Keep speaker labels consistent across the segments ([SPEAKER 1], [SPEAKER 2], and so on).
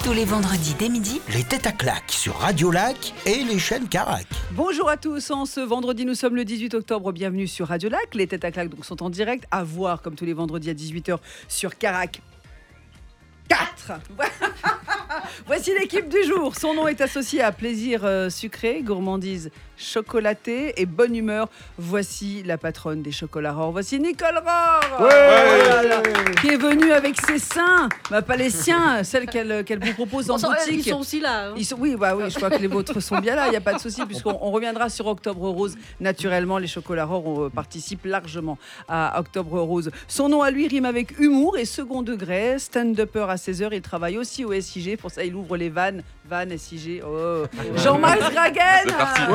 [SPEAKER 1] Tous les vendredis dès midi,
[SPEAKER 2] Les têtes à claques sur Radio Lac et les chaînes Carac.
[SPEAKER 3] Bonjour à tous, en ce vendredi nous sommes le 18 octobre, bienvenue sur Radio Lac. Les têtes à claques donc, sont en direct, à voir comme tous les vendredis à 18h sur Carac 4. Voici l'équipe du jour, son nom est associé à plaisir sucré, gourmandise chocolatée et bonne humeur. Voici la patronne des chocolats Rohr, voici Nicole Rohr, qui est venue avec ses seins, pas les siens, celles qu'elle vous propose en boutique.
[SPEAKER 4] Ils sont aussi là. Hein.
[SPEAKER 3] Oui, je crois que les vôtres sont bien là, il n'y a pas de souci, puisqu'on reviendra sur Octobre Rose. Naturellement, les chocolats Rohr participent largement à Octobre Rose. Son nom à lui rime avec humour et second degré. Stand-upper à 16h, il travaille aussi au SIG. Pour ça, il ouvre les vannes SIG. Oh. Jean-Max Gragen.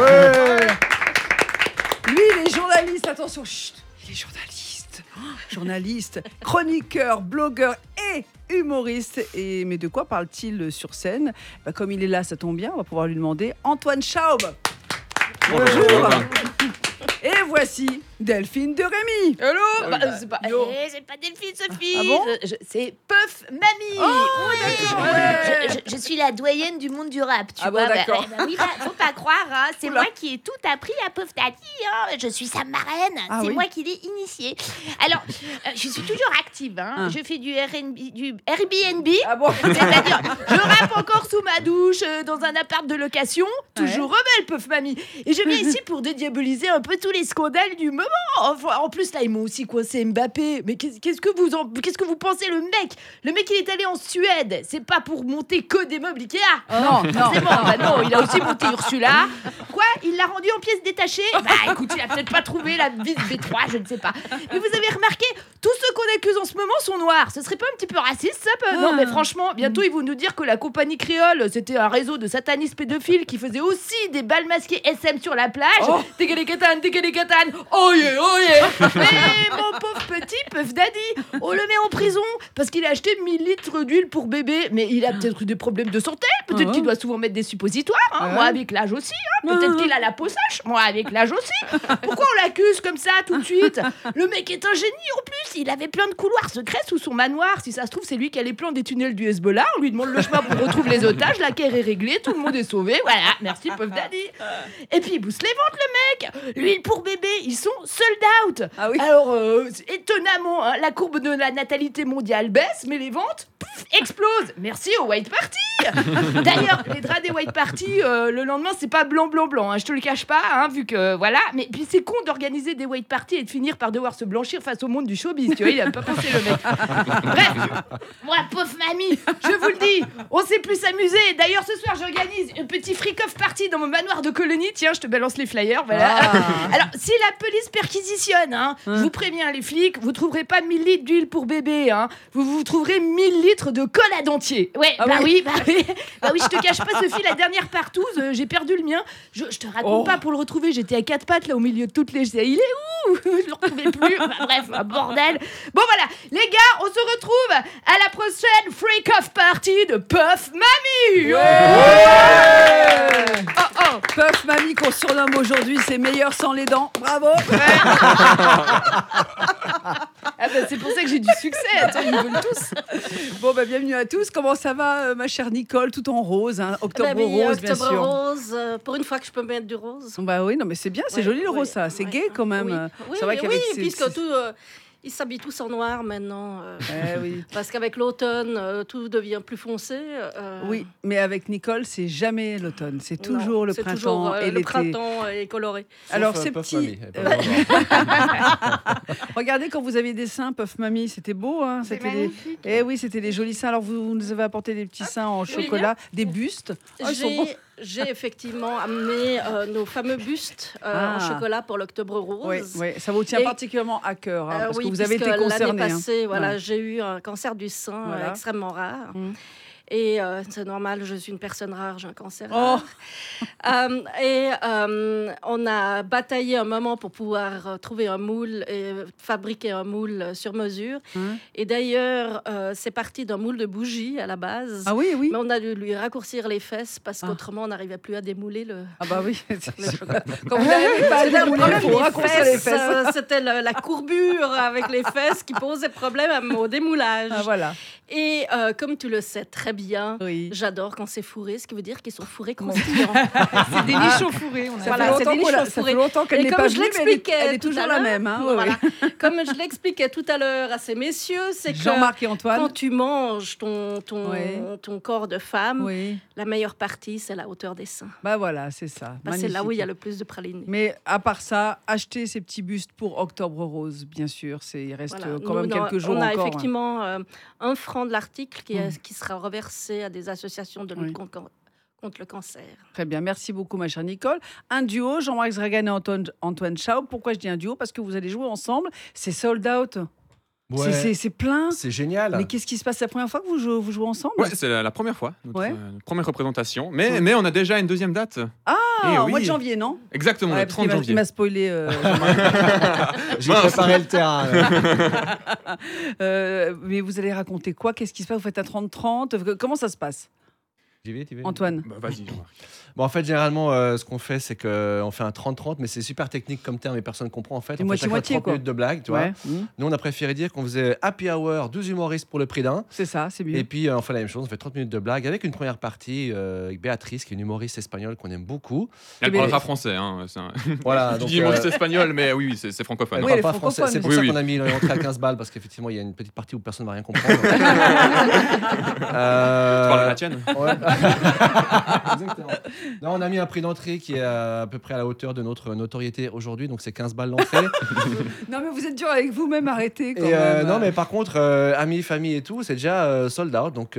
[SPEAKER 3] Lui, il est journaliste. Attention, chut, il est journaliste. Journaliste, chroniqueur, blogueur et humoriste. Mais de quoi parle-t-il sur scène ? Comme il est là, ça tombe bien, on va pouvoir lui demander. Antoine Schaub. Bonjour. Et voici Delphine de Rémy.
[SPEAKER 4] Hello. C'est pas Delphine, Sophie.
[SPEAKER 3] Ah bon
[SPEAKER 4] c'est Puff Mamie.
[SPEAKER 3] D'accord.
[SPEAKER 4] Je suis la doyenne du monde du rap, tu vois.
[SPEAKER 3] Bon, d'accord.
[SPEAKER 4] Faut pas croire, hein. C'est moi qui ai tout appris à Puff Daddy. Hein. Je suis sa marraine. C'est moi qui l'ai initiée. Alors, je suis toujours active. Hein. Je fais du Airbnb.
[SPEAKER 3] Ah bon.
[SPEAKER 4] C'est-à-dire, je rappe encore sous ma douche, dans un appart de location. Toujours rebelle, Puff Mamie. Et je viens ici pour dédiaboliser un peu tous les scandales du moment. Enfin, en plus, là, ils m'ont aussi coincé Mbappé. Mais qu'est-ce que vous pensez, le mec, il est allé en Suède. C'est pas pour monter que des meubles Ikea.
[SPEAKER 3] Non.
[SPEAKER 4] Non, il a aussi monté Ursula. Quoi ? Il l'a rendu en pièces détachées ? Écoute, il a peut-être pas trouvé la vis B3, je ne sais pas. Mais vous avez remarqué, tous ceux qu'on accuse en ce moment sont noirs. Ce serait pas un petit peu raciste, ça ? Non, mais franchement, bientôt, ils vont nous dire que la compagnie créole, c'était un réseau de satanistes pédophiles qui faisait aussi des balles masquées SM sur la plage. Tékélékatane, oh yeah. Mais mon pauvre petit Puff Daddy, on le met en prison parce qu'il a acheté 1000 litres d'huile pour bébé. Mais il a peut-être eu des problèmes de santé. Peut-être qu'il doit souvent mettre des suppositoires. Hein. Moi, avec l'âge aussi. Hein. Peut-être qu'il a la peau sèche. Moi, avec l'âge aussi. Pourquoi on l'accuse comme ça tout de suite ? Le mec est un génie en plus. Il avait plein de couloirs secrets sous son manoir. Si ça se trouve, c'est lui qui a les plans des tunnels du Hezbollah. On lui demande le chemin pour retrouver les otages. La guerre est réglée. Tout le monde est sauvé. Voilà. Merci, Puff Daddy. Et puis, il booste les ventes, le mec. L'huile pour bébé, ils sont sold out. Ah oui. Alors, étonnamment, hein, la courbe de la natalité mondiale baisse, mais les ventes explosent. Merci au White Party. D'ailleurs, les draps des White Party, le lendemain, c'est pas blanc. Hein, je te le cache pas, hein, vu que voilà. Mais puis c'est con d'organiser des White Party et de finir par devoir se blanchir face au monde du showbiz. Tu vois, il a pas pensé le mec. Bref, moi, pauvre mamie, je vous le dis, on sait plus s'amuser. D'ailleurs, ce soir, j'organise un petit freak-off party dans mon manoir de colonie. Tiens, je te balance les flyers. Voilà. Alors, si la police perquisitionne, hein, je vous préviens, les flics, vous trouverez pas 1000 litres d'huile pour bébé. Hein. Vous trouverez 1000 litres de colle à dentier. Ouais, oui, je te cache pas, Sophie, la dernière partouze, j'ai perdu le mien. Je te raconte pas, pour le retrouver, j'étais à 4 pattes là au milieu de toutes les. Il est où ? Je le retrouvais plus. Bref, un bordel. Bon voilà, les gars, on se retrouve à la prochaine Freak Off Party de Puff Mamie.
[SPEAKER 3] Puff Mamie qu'on surnomme aujourd'hui, c'est meilleur sans les dents. Bravo.
[SPEAKER 4] C'est pour ça que j'ai du succès. Attends, ils veulent tous.
[SPEAKER 3] Bon, bienvenue à tous. Comment ça va, ma chère Nicole, tout en rose, hein. Octobre rose, bien sûr.
[SPEAKER 4] Octobre rose, pour une fois que je peux mettre du rose.
[SPEAKER 3] Oui, non, mais c'est bien, c'est joli le rose, ça. C'est gai quand même.
[SPEAKER 4] Oui,
[SPEAKER 3] c'est vrai qu'avec
[SPEAKER 4] puisque tout... Ils s'habillent tous en noir maintenant.
[SPEAKER 3] Oui.
[SPEAKER 4] Parce qu'avec l'automne, tout devient plus foncé.
[SPEAKER 3] Oui, mais avec Nicole, c'est jamais l'automne. C'est toujours le printemps
[SPEAKER 4] toujours,
[SPEAKER 3] et
[SPEAKER 4] le
[SPEAKER 3] l'été.
[SPEAKER 4] printemps est coloré.
[SPEAKER 3] Alors, ces petits... Regardez, quand vous aviez des seins, Puff Mamie, c'était beau. Hein,
[SPEAKER 4] c'est magnifique.
[SPEAKER 3] Oui, c'était des jolis seins. Alors, vous nous avez apporté des petits seins en chocolat, des bustes. Ils sont beaux.
[SPEAKER 4] J'ai effectivement amené nos fameux bustes en chocolat pour l'Octobre Rose.
[SPEAKER 3] Oui, ça vous tient particulièrement à cœur, parce que vous avez été concernée.
[SPEAKER 4] L'année passée, j'ai eu un cancer du sein extrêmement rare. Et c'est normal, je suis une personne rare, j'ai un cancer rare. On a bataillé un moment pour pouvoir trouver un moule et fabriquer un moule sur mesure. Et d'ailleurs, c'est parti d'un moule de bougie à la base.
[SPEAKER 3] Ah oui.
[SPEAKER 4] Mais on a dû lui raccourcir les fesses parce qu'autrement, on n'arrivait plus à démouler le...
[SPEAKER 3] Ah bah oui. Quand vous n'arrivez pas à démouler, il faut raccourcir les fesses.
[SPEAKER 4] C'était la courbure avec les fesses qui posait problème au démoulage.
[SPEAKER 3] Ah voilà.
[SPEAKER 4] Et comme tu le sais très bien,
[SPEAKER 1] bien.
[SPEAKER 3] Oui.
[SPEAKER 1] J'adore quand c'est fourré, ce qui veut dire qu'ils sont fourrés croustillants.
[SPEAKER 4] C'est des nichons fourrés. On a
[SPEAKER 1] Voilà, c'est des nichons
[SPEAKER 3] Ça
[SPEAKER 1] fourrés.
[SPEAKER 3] fait longtemps qu'elle
[SPEAKER 1] Et
[SPEAKER 3] n'est
[SPEAKER 1] comme
[SPEAKER 3] pas
[SPEAKER 1] je
[SPEAKER 3] venue, mais
[SPEAKER 1] l'expliquais
[SPEAKER 3] elle est
[SPEAKER 1] tout
[SPEAKER 3] toujours
[SPEAKER 1] à
[SPEAKER 3] la
[SPEAKER 1] l'heure,
[SPEAKER 3] même. Hein,
[SPEAKER 1] voilà. Comme je l'expliquais tout à l'heure à ces messieurs, c'est que
[SPEAKER 3] Jean-Marc et Antoine.
[SPEAKER 1] quand tu manges ton corps de femme,
[SPEAKER 3] Oui.
[SPEAKER 1] la meilleure partie, c'est la hauteur des seins.
[SPEAKER 3] Bah voilà, c'est ça.
[SPEAKER 1] Bah, c'est là où il y a
[SPEAKER 3] Magnifique.
[SPEAKER 1] le plus de praliné.
[SPEAKER 3] Mais à part ça, acheter ces petits bustes pour Octobre Rose, bien sûr. Il reste
[SPEAKER 1] Voilà.
[SPEAKER 3] quand même
[SPEAKER 1] Nous,
[SPEAKER 3] quelques jours
[SPEAKER 1] on a
[SPEAKER 3] encore.
[SPEAKER 1] effectivement 1 franc de l'article qui sera reversé à des associations de lutte contre le cancer.
[SPEAKER 3] Très bien, merci beaucoup ma chère Nicole. Un duo, Jean-Marc Zragan et Antoine Schaub. Pourquoi je dis un duo? Parce que vous allez jouer ensemble. C'est sold out.
[SPEAKER 5] Ouais.
[SPEAKER 3] C'est plein.
[SPEAKER 5] C'est génial.
[SPEAKER 3] Mais qu'est-ce qui se passe? C'est la première fois que vous jouez ensemble?
[SPEAKER 6] Ouais, c'est la première fois, notre
[SPEAKER 3] Ouais.
[SPEAKER 6] première représentation. Mais on a déjà une deuxième date.
[SPEAKER 3] Ah,
[SPEAKER 6] Eh
[SPEAKER 3] au
[SPEAKER 6] oui.
[SPEAKER 3] mois de janvier, non?
[SPEAKER 6] Exactement,
[SPEAKER 3] Ouais,
[SPEAKER 6] le
[SPEAKER 3] parce
[SPEAKER 6] 30
[SPEAKER 3] qu'il
[SPEAKER 6] janvier.
[SPEAKER 3] m'a spoilé.
[SPEAKER 5] J'ai préparé le terrain.
[SPEAKER 3] Mais vous allez raconter quoi? Qu'est-ce qui se passe? Vous faites un 30-30? Comment ça se passe,
[SPEAKER 5] J'y vais, tu veux
[SPEAKER 3] Antoine?
[SPEAKER 6] Bah, vas-y, Jean-Marc.
[SPEAKER 5] Bon, en fait, généralement, ce qu'on fait, c'est qu'on fait un 30-30, mais c'est super technique comme terme et personne ne comprend. En fait,
[SPEAKER 3] Et
[SPEAKER 5] on fait
[SPEAKER 3] moitié-moitié,
[SPEAKER 5] 30
[SPEAKER 3] quoi.
[SPEAKER 5] minutes de blague, tu
[SPEAKER 3] Ouais.
[SPEAKER 5] vois. Nous, on a préféré dire qu'on faisait happy hour, 12 humoristes pour le prix d'un.
[SPEAKER 3] C'est ça, c'est mieux.
[SPEAKER 5] Et puis, on fait la même chose, on fait 30 minutes de blague avec une première partie avec Béatrice, qui est une humoriste espagnole qu'on aime beaucoup.
[SPEAKER 6] Elle
[SPEAKER 3] Mais-
[SPEAKER 6] parlera français. Hein,
[SPEAKER 5] Voilà,
[SPEAKER 6] je
[SPEAKER 5] donc,
[SPEAKER 6] dis humoriste espagnol, mais oui, c'est francophone.
[SPEAKER 5] elle
[SPEAKER 3] Oui,
[SPEAKER 5] parle
[SPEAKER 3] elle est
[SPEAKER 5] pas français.
[SPEAKER 3] francophone.
[SPEAKER 5] C'est pour
[SPEAKER 6] Oui,
[SPEAKER 5] ça
[SPEAKER 6] oui.
[SPEAKER 5] qu'on a mis l'entrée à 15 balles, parce qu'effectivement, il y a une petite partie où personne ne va rien comprendre.
[SPEAKER 6] Tu parles de la tienne?
[SPEAKER 5] Ouais. Exactement. Non, on a mis un prix d'entrée qui est à peu près à la hauteur de notre notoriété aujourd'hui, donc c'est 15 balles d'entrée.
[SPEAKER 3] Non, mais vous êtes dur avec vous-même, arrêtez quand
[SPEAKER 5] Et
[SPEAKER 3] même.
[SPEAKER 5] non, mais par contre, amis, famille et tout, c'est déjà sold out, donc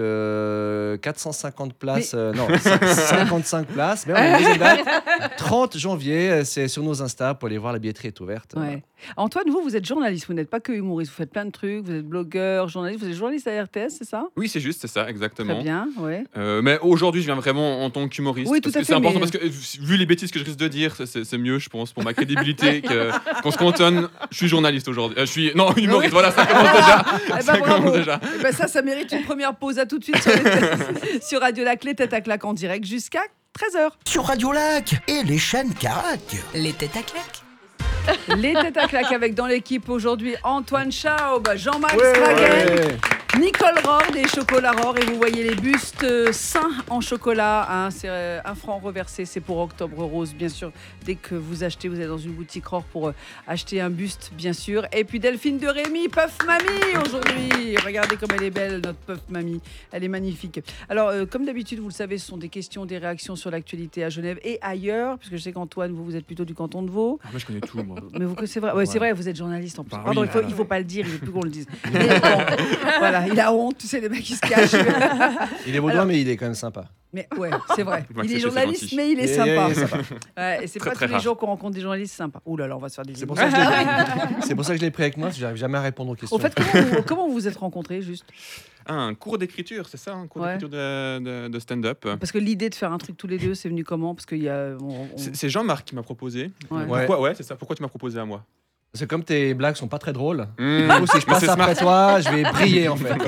[SPEAKER 5] 450 places, non, 55 places, mais on a une deuxième date, 30 janvier, c'est sur nos Insta, pour aller voir, la billetterie est ouverte.
[SPEAKER 3] Ouais. Antoine, vous êtes journaliste, vous n'êtes pas que humoriste, vous faites plein de trucs, vous êtes blogueur, journaliste, vous êtes journaliste à RTS, c'est ça?
[SPEAKER 6] Oui, c'est juste, c'est ça, exactement.
[SPEAKER 3] Très bien, ouais.
[SPEAKER 6] Mais aujourd'hui, je viens vraiment en tant qu'humoriste.
[SPEAKER 3] Oui,
[SPEAKER 6] parce
[SPEAKER 3] tout à
[SPEAKER 6] que c'est
[SPEAKER 3] fait,
[SPEAKER 6] important
[SPEAKER 3] mais-
[SPEAKER 6] parce que vu les bêtises que je risque de dire, c'est mieux, je pense, pour ma crédibilité qu'on se cantonne. Je suis journaliste aujourd'hui. Je suis humoriste. Voilà, ça commence déjà.
[SPEAKER 3] Eh ben,
[SPEAKER 6] Ça
[SPEAKER 3] bravo.
[SPEAKER 6] commence déjà.
[SPEAKER 3] Eh ben, ça mérite une première pause. À tout de suite sur Radio Lac, les têtes à claque en direct jusqu'à 13h.
[SPEAKER 2] Sur Radio Lac et les chaînes Carac.
[SPEAKER 7] Les têtes à claque.
[SPEAKER 3] Les têtes à claque avec dans l'équipe aujourd'hui Antoine Schaub, Jean-Marc
[SPEAKER 5] Ouais,
[SPEAKER 3] Stragen,
[SPEAKER 5] ouais.
[SPEAKER 3] Nicole Rohr des Chocolats Rohr, et vous voyez les bustes sains en chocolat, hein, c'est 1 franc reversé, c'est pour Octobre Rose bien sûr. Dès que vous achetez, vous êtes dans une boutique Rohr pour acheter un buste bien sûr. Et puis Delphine de Rémy, Puff Mamie aujourd'hui. Regardez comme elle est belle notre Puff Mamie, elle est magnifique. Alors comme d'habitude vous le savez, ce sont des questions, des réactions sur l'actualité à Genève et ailleurs, puisque je sais qu'Antoine vous êtes plutôt du canton de Vaud.
[SPEAKER 6] Ah, moi, je connais tout, moi.
[SPEAKER 3] Mais c'est vrai, ouais, c'est vrai, vous êtes journaliste en plus.
[SPEAKER 6] Bah
[SPEAKER 3] Pardon,
[SPEAKER 6] oui,
[SPEAKER 3] il faut pas le dire, il veut plus qu'on le dise. Mais bon, voilà, il a honte, tu sais, les mecs qui se cachent.
[SPEAKER 5] Il est vaudois,
[SPEAKER 3] Alors-
[SPEAKER 5] mais il est quand même sympa.
[SPEAKER 3] Mais ouais, c'est vrai.
[SPEAKER 6] Faut
[SPEAKER 3] Il est
[SPEAKER 6] accepter, c'est
[SPEAKER 3] journaliste,
[SPEAKER 6] gentil.
[SPEAKER 3] mais il est
[SPEAKER 5] Et-
[SPEAKER 3] sympa.
[SPEAKER 5] et sympa.
[SPEAKER 3] Ouais, et c'est
[SPEAKER 6] Très,
[SPEAKER 3] pas
[SPEAKER 6] très
[SPEAKER 3] tous les
[SPEAKER 6] rare.
[SPEAKER 3] jours qu'on rencontre des journalistes sympas. Ouh là là, on va se faire des
[SPEAKER 5] C'est pour
[SPEAKER 3] ennemis.
[SPEAKER 5] ça que je l'ai c'est pour ça que je l'ai pris avec moi, parce que j'arrive jamais à répondre aux questions.
[SPEAKER 3] Au fait, comment vous vous êtes rencontrés juste?
[SPEAKER 6] Ah, un cours d'écriture, c'est ça? Un cours
[SPEAKER 3] Ouais.
[SPEAKER 6] d'écriture de stand-up.
[SPEAKER 3] Parce que l'idée de faire un truc tous les deux, c'est venu comment? Parce qu'il y a.
[SPEAKER 6] C'est Jean-Marc qui m'a proposé.
[SPEAKER 3] Ouais.
[SPEAKER 6] Pourquoi, ouais, c'est ça. Pourquoi tu m'as proposé à moi?
[SPEAKER 5] Parce que comme tes blagues sont pas très drôles,
[SPEAKER 6] Mmh.
[SPEAKER 5] du coup, si je
[SPEAKER 6] Mais
[SPEAKER 5] passe
[SPEAKER 6] c'est
[SPEAKER 5] après toi, je vais briller en fait.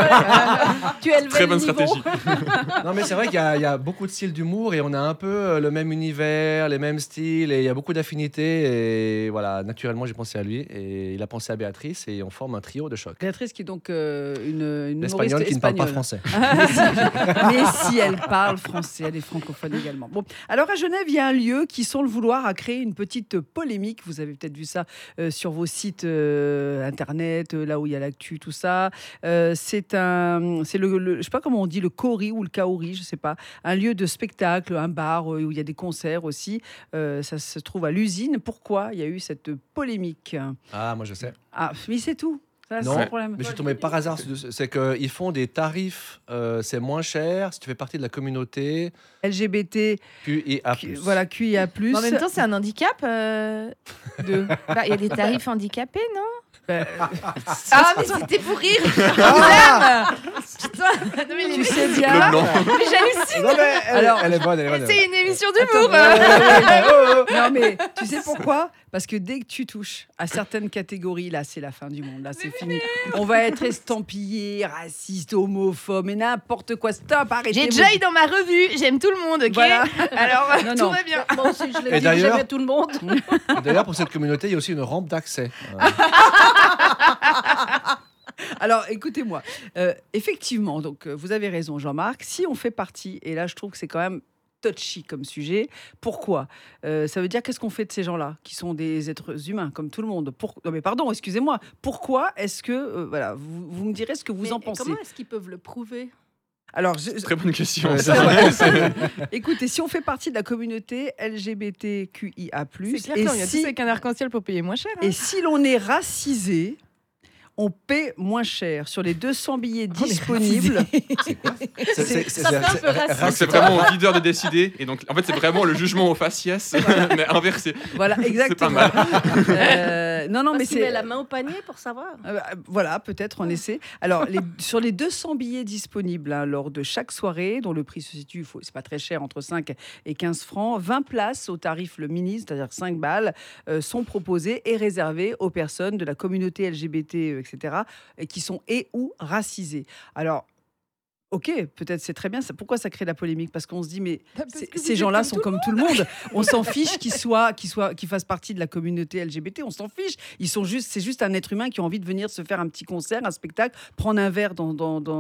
[SPEAKER 1] Tu élevais
[SPEAKER 6] Très
[SPEAKER 1] le
[SPEAKER 6] bonne
[SPEAKER 1] niveau.
[SPEAKER 6] stratégie.
[SPEAKER 5] Non mais c'est vrai qu'il y a beaucoup de styles d'humour et on a un peu le même univers, les mêmes styles et il y a beaucoup d'affinités et voilà, naturellement j'ai pensé à lui et il a pensé à Béatrice et on forme un trio de choc.
[SPEAKER 3] Béatrice qui est donc une humoriste
[SPEAKER 5] L'espagnol qui ne parle pas
[SPEAKER 3] espagnole.
[SPEAKER 5] français.
[SPEAKER 3] Mais si elle parle français, elle est francophone également. Bon, alors à Genève, il y a un lieu qui, sans le vouloir, a créé une petite polémique. Vous avez peut-être vu ça sur vos sites internet, là où il y a l'actu, tout ça. C'est le, je sais pas comment on dit, le Kaori ou le Kaori, je sais pas, un lieu de spectacle, un bar où il y a des concerts aussi. Ça se trouve à l'usine. Pourquoi il y a eu cette polémique?
[SPEAKER 5] Ah moi je sais.
[SPEAKER 3] Ah, mais c'est tout. Ça, c'est
[SPEAKER 5] Non,
[SPEAKER 3] le problème.
[SPEAKER 5] mais je suis tombé par hasard. C'est qu'ils font des tarifs, c'est moins cher si tu fais partie de la communauté
[SPEAKER 3] LGBT,
[SPEAKER 5] QIA+.
[SPEAKER 3] voilà, QIA+.
[SPEAKER 4] Mais en même temps, c'est un handicap.
[SPEAKER 3] de...
[SPEAKER 4] Bah, il y a des tarifs handicapés, non?
[SPEAKER 3] Ah,
[SPEAKER 4] mais c'était pour rire.
[SPEAKER 5] Ah
[SPEAKER 4] Putain, non, mais les
[SPEAKER 3] tu
[SPEAKER 4] mecs,
[SPEAKER 3] sais
[SPEAKER 6] Le
[SPEAKER 3] bien.
[SPEAKER 6] blanc.
[SPEAKER 4] mais j'hallucine.
[SPEAKER 5] Non, mais
[SPEAKER 3] Alors,
[SPEAKER 5] elle est bonne, elle est bonne.
[SPEAKER 4] C'est une émission d'humour.
[SPEAKER 3] Non, mais tu sais pourquoi? Parce que dès que tu touches à certaines catégories, là, c'est la fin du monde. Là, c'est fini. On va être estampillé, raciste, homophobe et n'importe quoi. Stop, arrêtez.
[SPEAKER 4] J'ai déjà eu dans ma revue. J'aime tout le monde, ok?
[SPEAKER 3] Voilà.
[SPEAKER 4] Alors,
[SPEAKER 3] Non,
[SPEAKER 4] tout
[SPEAKER 3] non.
[SPEAKER 4] va bien.
[SPEAKER 1] Moi aussi, je l'ai
[SPEAKER 5] Et
[SPEAKER 1] dit,
[SPEAKER 5] d'ailleurs-
[SPEAKER 1] j'aimais tout le monde.
[SPEAKER 5] D'ailleurs, pour cette communauté, il y a aussi une rampe d'accès.
[SPEAKER 3] Alors, écoutez-moi. Effectivement, donc vous avez raison, Jean-Marc. Si on fait partie, et là, je trouve que c'est quand même touchy comme sujet. Pourquoi ça veut dire qu'est-ce qu'on fait de ces gens-là qui sont des êtres humains comme tout le monde. Non mais pardon, excusez-moi. Pourquoi est-ce que voilà, vous me direz ce que vous en pensez.
[SPEAKER 1] Comment est-ce qu'ils peuvent le prouver?
[SPEAKER 3] Alors,
[SPEAKER 6] Très bonne question.
[SPEAKER 3] écoutez, si on fait partie de la communauté LGBTQIA+,
[SPEAKER 7] C'est clair qu'on vient tous avec un arc-en-ciel pour payer moins cher.
[SPEAKER 3] et si l'on est racisé, on paie moins cher sur les 200 billets disponibles.
[SPEAKER 1] Ça fait un peu raciste.
[SPEAKER 6] Donc c'est vraiment au leader de décider. Et donc, en fait, c'est vraiment le jugement au faciès, mais inversé.
[SPEAKER 3] Voilà, exactement.
[SPEAKER 6] C'est pas mal.
[SPEAKER 3] Non, mais
[SPEAKER 1] Parce qu'il
[SPEAKER 3] c'est
[SPEAKER 1] met la main au panier pour savoir.
[SPEAKER 3] voilà, peut-être on essaie. Alors, sur les 200 billets disponibles lors de chaque soirée, dont le prix se situe, c'est pas très cher, entre 5 et 15 francs, 20 places au tarif le mini, c'est-à-dire 5 balles, sont proposées et réservées aux personnes de la communauté LGBT, etc., et qui sont ou racisées. Alors, ok, peut-être c'est très bien. Pourquoi ça crée la polémique? Parce qu'on se dit, mais ces gens-là sont comme tout le monde. On s'en fiche qu'ils fassent partie de la communauté LGBT. On s'en fiche. C'est juste un être humain qui a envie de venir se faire un petit concert, un spectacle, prendre un verre dans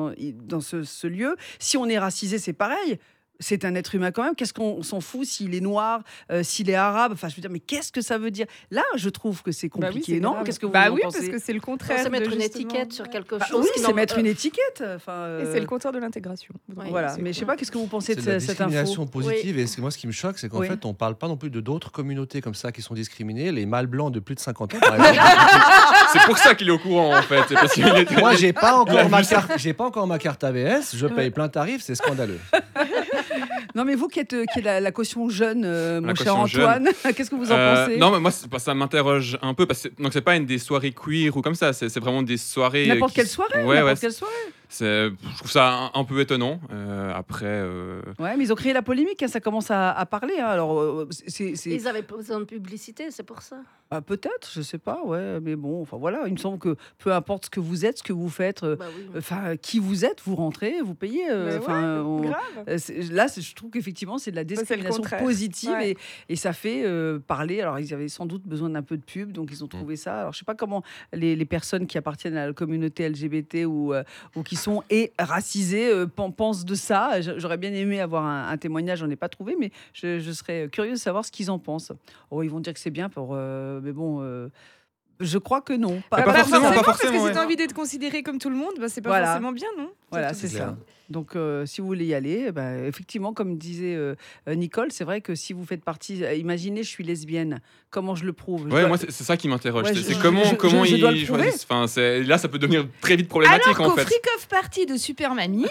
[SPEAKER 3] ce lieu. Si on est racisé, c'est pareil. C'est un être humain quand même. Qu'est-ce qu'on s'en fout s'il est noir, s'il est arabe? Enfin, je veux dire, mais qu'est-ce que ça veut dire? Là, je trouve que c'est compliqué, non? Qu'est-ce que vous en pensez?
[SPEAKER 7] Parce que c'est le contraire.
[SPEAKER 1] C'est mettre
[SPEAKER 7] de
[SPEAKER 1] une
[SPEAKER 7] justement-
[SPEAKER 1] étiquette sur quelque chose.
[SPEAKER 3] Oui,
[SPEAKER 1] qui
[SPEAKER 3] c'est
[SPEAKER 1] n'en-
[SPEAKER 3] mettre une étiquette. Enfin,
[SPEAKER 7] Et c'est le contraire de l'intégration.
[SPEAKER 1] Oui,
[SPEAKER 3] voilà.
[SPEAKER 1] c'est
[SPEAKER 3] Mais je sais pas, qu'est-ce que vous pensez de
[SPEAKER 5] C'est de la
[SPEAKER 3] cette info?
[SPEAKER 5] discrimination positive. Et moi, ce qui me choque, c'est qu'en
[SPEAKER 3] Oui.
[SPEAKER 5] fait, on parle pas non plus de d'autres communautés comme ça qui sont discriminées. Les mâles blancs de plus de 50 ans, par exemple.
[SPEAKER 6] C'est pour ça qu'il est au courant, en fait. C'est parce qu'il était-
[SPEAKER 5] Moi, j'ai pas
[SPEAKER 6] Il a
[SPEAKER 5] encore
[SPEAKER 6] vu
[SPEAKER 5] ma carte AVS. Je paye plein tarif. C'est scandaleux.
[SPEAKER 3] Non, mais vous qui êtes la caution jeune, mon cher
[SPEAKER 6] caution
[SPEAKER 3] Antoine, qu'est-ce que vous en pensez?
[SPEAKER 6] Non, mais moi, ça m'interroge un peu. Parce que donc, c'est pas des soirées queer ou comme ça. C'est vraiment des soirées.
[SPEAKER 3] N'importe quelle soirée.
[SPEAKER 6] Ouais,
[SPEAKER 3] n'importe
[SPEAKER 6] ouais.
[SPEAKER 3] quelle soirée.
[SPEAKER 6] Je trouve ça un peu étonnant. Après.
[SPEAKER 3] Ouais, mais ils ont créé la polémique. Ça commence à parler. Alors, c'est
[SPEAKER 1] Ils avaient pas besoin de publicité, c'est pour ça.
[SPEAKER 3] peut-être, je sais pas. Ouais, mais bon, enfin voilà. Il me semble que peu importe ce que vous êtes, ce que vous faites,
[SPEAKER 1] Bah oui.
[SPEAKER 3] enfin qui vous êtes, vous rentrez, vous payez.
[SPEAKER 7] Grave.
[SPEAKER 3] Là, je trouve qu'effectivement, c'est de la discrimination
[SPEAKER 7] contraire.
[SPEAKER 3] positive
[SPEAKER 7] Ouais.
[SPEAKER 3] et ça fait parler. Alors, ils avaient sans doute besoin d'un peu de pub, donc ils ont trouvé ça. Alors, je sais pas comment les personnes qui appartiennent à la communauté LGBT ou qui sont racisées pensent de ça. J'aurais bien aimé avoir un témoignage, j'en ai pas trouvé, mais je serais curieuse de savoir ce qu'ils en pensent. Oh, ils vont dire que c'est bien mais bon. Je crois que non.
[SPEAKER 6] Pas forcément,
[SPEAKER 7] Parce que si
[SPEAKER 6] ouais.
[SPEAKER 7] tu as envie d'être considéré comme tout le monde, c'est pas
[SPEAKER 3] Voilà.
[SPEAKER 7] forcément bien, non?
[SPEAKER 3] Voilà, c'est ça. Donc, si vous voulez y aller, effectivement, comme disait Nicole, c'est vrai que si vous faites partie, imaginez, je suis lesbienne, comment je le prouve?
[SPEAKER 6] Ouais, moi, c'est ça qui m'interroge.
[SPEAKER 3] Ouais,
[SPEAKER 6] C'est
[SPEAKER 3] je
[SPEAKER 6] comment
[SPEAKER 3] dois le
[SPEAKER 6] ils
[SPEAKER 3] prouver.
[SPEAKER 6] choisissent. Enfin, là, ça peut devenir très vite problématique,
[SPEAKER 4] Alors
[SPEAKER 6] en
[SPEAKER 4] qu'au
[SPEAKER 6] fait.
[SPEAKER 4] Freak of Party de Super Mamie,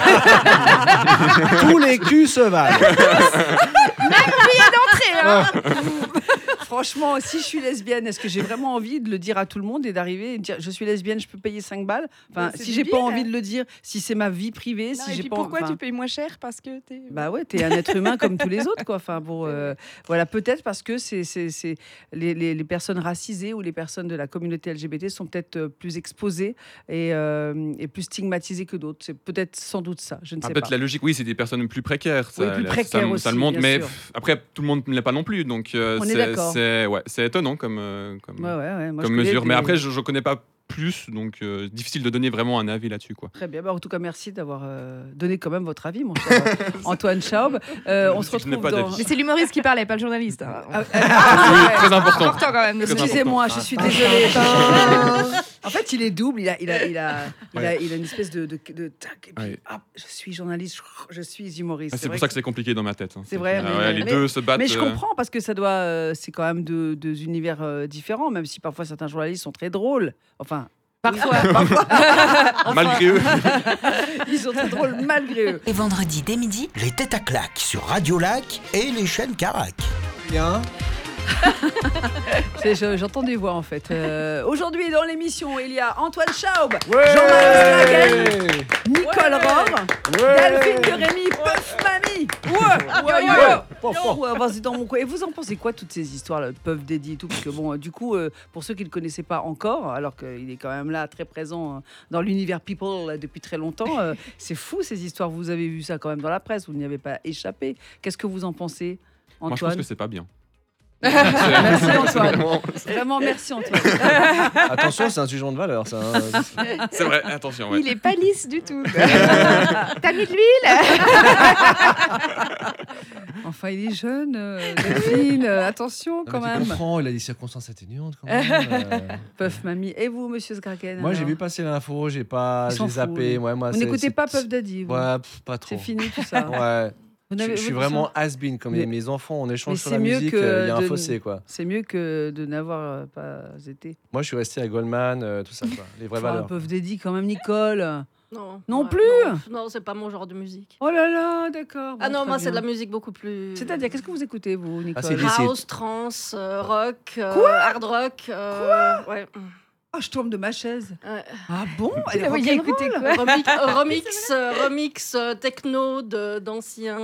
[SPEAKER 5] Tous les culs se valent.
[SPEAKER 3] Franchement, si je suis lesbienne, est-ce que j'ai vraiment envie de le dire à tout le monde et d'arriver et de dire je suis lesbienne, je peux payer 5 balles? Enfin,
[SPEAKER 7] Mais c'est
[SPEAKER 3] si j'ai pas
[SPEAKER 7] débile.
[SPEAKER 3] envie de le dire, si c'est ma vie privée,
[SPEAKER 7] Non,
[SPEAKER 3] si
[SPEAKER 7] et
[SPEAKER 3] j'ai
[SPEAKER 7] puis
[SPEAKER 3] pas
[SPEAKER 7] pourquoi
[SPEAKER 3] enfin,
[SPEAKER 7] tu payes moins cher? Parce que t'es.
[SPEAKER 3] Bah ouais, t'es un être humain comme tous les autres, quoi. Enfin, voilà, peut-être parce que les personnes racisées ou les personnes de la communauté LGBT sont peut-être plus exposées et plus stigmatisées que d'autres. C'est peut-être sans doute ça, je ne sais pas.
[SPEAKER 6] Peut-être la logique, oui, c'est des personnes plus précaires.
[SPEAKER 3] Oui, plus précaires
[SPEAKER 6] ça
[SPEAKER 3] aussi,
[SPEAKER 6] le montre,
[SPEAKER 3] bien
[SPEAKER 6] mais
[SPEAKER 3] sûr.
[SPEAKER 6] après, tout le monde ne l'est pas non plus. Donc,
[SPEAKER 3] On est d'accord.
[SPEAKER 6] c'est étonnant comme
[SPEAKER 3] Ouais, moi, je
[SPEAKER 6] comme
[SPEAKER 3] connais
[SPEAKER 6] mesure. Mais
[SPEAKER 3] des-
[SPEAKER 6] après, je ne connais pas plus, donc difficile de donner vraiment un avis là-dessus, quoi.
[SPEAKER 3] Très bien. Bah, en tout cas, merci d'avoir donné quand même votre avis, mon cher Antoine Schaub. On se
[SPEAKER 6] Je n'ai
[SPEAKER 3] retrouve
[SPEAKER 6] pas
[SPEAKER 3] dans...
[SPEAKER 6] d'avis.
[SPEAKER 7] Mais c'est l'humoriste qui parlait, pas le journaliste. Hein.
[SPEAKER 6] Oui, très important.
[SPEAKER 7] Important quand même. de
[SPEAKER 6] Très
[SPEAKER 7] le dire.
[SPEAKER 3] Excusez-moi, je
[SPEAKER 6] important.
[SPEAKER 3] suis désolée. En fait, il est double. Il a une espèce de tac. Et puis,
[SPEAKER 6] Ouais.
[SPEAKER 3] hop, je suis journaliste, je suis humoriste.
[SPEAKER 6] Ah, c'est pour ça que c'est compliqué dans ma tête. Hein.
[SPEAKER 3] C'est vrai, mais-
[SPEAKER 6] les
[SPEAKER 3] mais-
[SPEAKER 6] deux se battent.
[SPEAKER 3] Mais je comprends parce que ça doit, c'est quand même deux univers différents, même si parfois certains journalistes sont très drôles. Enfin,
[SPEAKER 7] Parfois.
[SPEAKER 6] malgré eux.
[SPEAKER 3] ils sont très drôles malgré eux.
[SPEAKER 2] Les vendredis dès midi, les têtes à claques sur Radio Lac et les chaînes Carac.
[SPEAKER 5] Bien.
[SPEAKER 3] J'entends des voix en fait. Aujourd'hui dans l'émission, il y a Antoine Schaub,
[SPEAKER 5] Ouais.
[SPEAKER 3] Jean-Marie Stragel, Nicole Rohr, Delphine de Rémy, Puff Mamie. Vas-y dans mon coin. Et vous en pensez quoi toutes ces histoires, là, Puff Daddy et tout? Parce que bon, du coup, pour ceux qui ne le connaissaient pas encore, alors qu'il est quand même là très présent dans l'univers People là, depuis très longtemps, c'est fou ces histoires. Vous avez vu ça quand même dans la presse, vous n'y avez pas échappé. Qu'est-ce que vous en pensez,
[SPEAKER 6] Moi, je pense
[SPEAKER 3] Antoine?
[SPEAKER 6] que c'est pas bien.
[SPEAKER 3] Merci Antoine.
[SPEAKER 6] Vraiment,
[SPEAKER 3] Vraiment, merci Antoine.
[SPEAKER 5] Attention, c'est un jugement de valeur, ça. Hein.
[SPEAKER 6] c'est vrai, attention. Ouais.
[SPEAKER 7] Il est pas lisse du tout. T'as mis de l'huile?
[SPEAKER 3] Enfin, il est jeune, Delphine. Attention quand
[SPEAKER 5] Non, mais tu
[SPEAKER 3] même.
[SPEAKER 5] comprends, il a des circonstances atténuantes quand même.
[SPEAKER 3] Puff Mamie. Et vous, monsieur Sgraken?
[SPEAKER 5] Moi, j'ai
[SPEAKER 3] alors
[SPEAKER 5] vu passer l'info,
[SPEAKER 3] Il s'en
[SPEAKER 5] j'ai
[SPEAKER 3] fout,
[SPEAKER 5] zappé.
[SPEAKER 3] lui.
[SPEAKER 5] Ouais, moi,
[SPEAKER 3] Vous n'écoutez pas Puff Daddy, vous?
[SPEAKER 5] Ouais, pas trop.
[SPEAKER 3] C'est fini tout ça.
[SPEAKER 5] Ouais.
[SPEAKER 3] Vous
[SPEAKER 5] Je
[SPEAKER 3] n'avez-
[SPEAKER 5] suis
[SPEAKER 3] vous-
[SPEAKER 5] vraiment has-been comme
[SPEAKER 3] Mais-
[SPEAKER 5] mes enfants, on
[SPEAKER 3] mais
[SPEAKER 5] échange sur
[SPEAKER 3] c'est
[SPEAKER 5] la
[SPEAKER 3] mieux
[SPEAKER 5] musique,
[SPEAKER 3] que
[SPEAKER 5] il y a un
[SPEAKER 3] de-
[SPEAKER 5] fossé quoi.
[SPEAKER 3] C'est mieux que de n'avoir pas été.
[SPEAKER 5] Moi je suis resté à Goldman, tout ça quoi, les vraies
[SPEAKER 3] Enfin,
[SPEAKER 5] valeurs.
[SPEAKER 3] Puff Daddy quand même, Nicole.
[SPEAKER 1] Non.
[SPEAKER 3] Non
[SPEAKER 1] Ouais,
[SPEAKER 3] plus.
[SPEAKER 1] Non, c'est pas mon genre de musique.
[SPEAKER 3] Oh là là, d'accord.
[SPEAKER 1] Ah
[SPEAKER 3] Bon,
[SPEAKER 1] non,
[SPEAKER 3] très
[SPEAKER 1] moi, c'est de la
[SPEAKER 3] bien.
[SPEAKER 1] musique beaucoup plus.
[SPEAKER 3] C'est-à-dire, qu'est-ce que vous écoutez, vous, Nicole?
[SPEAKER 5] c'est des-
[SPEAKER 1] House, trance, rock, hard rock. Ouais.
[SPEAKER 3] Ah, je tombe de ma chaise.
[SPEAKER 1] Ouais.
[SPEAKER 3] Ah bon? Elle est
[SPEAKER 7] Vous avez
[SPEAKER 3] rock'n'roll.
[SPEAKER 7] écouté quoi?
[SPEAKER 1] Remix techno d'anciens.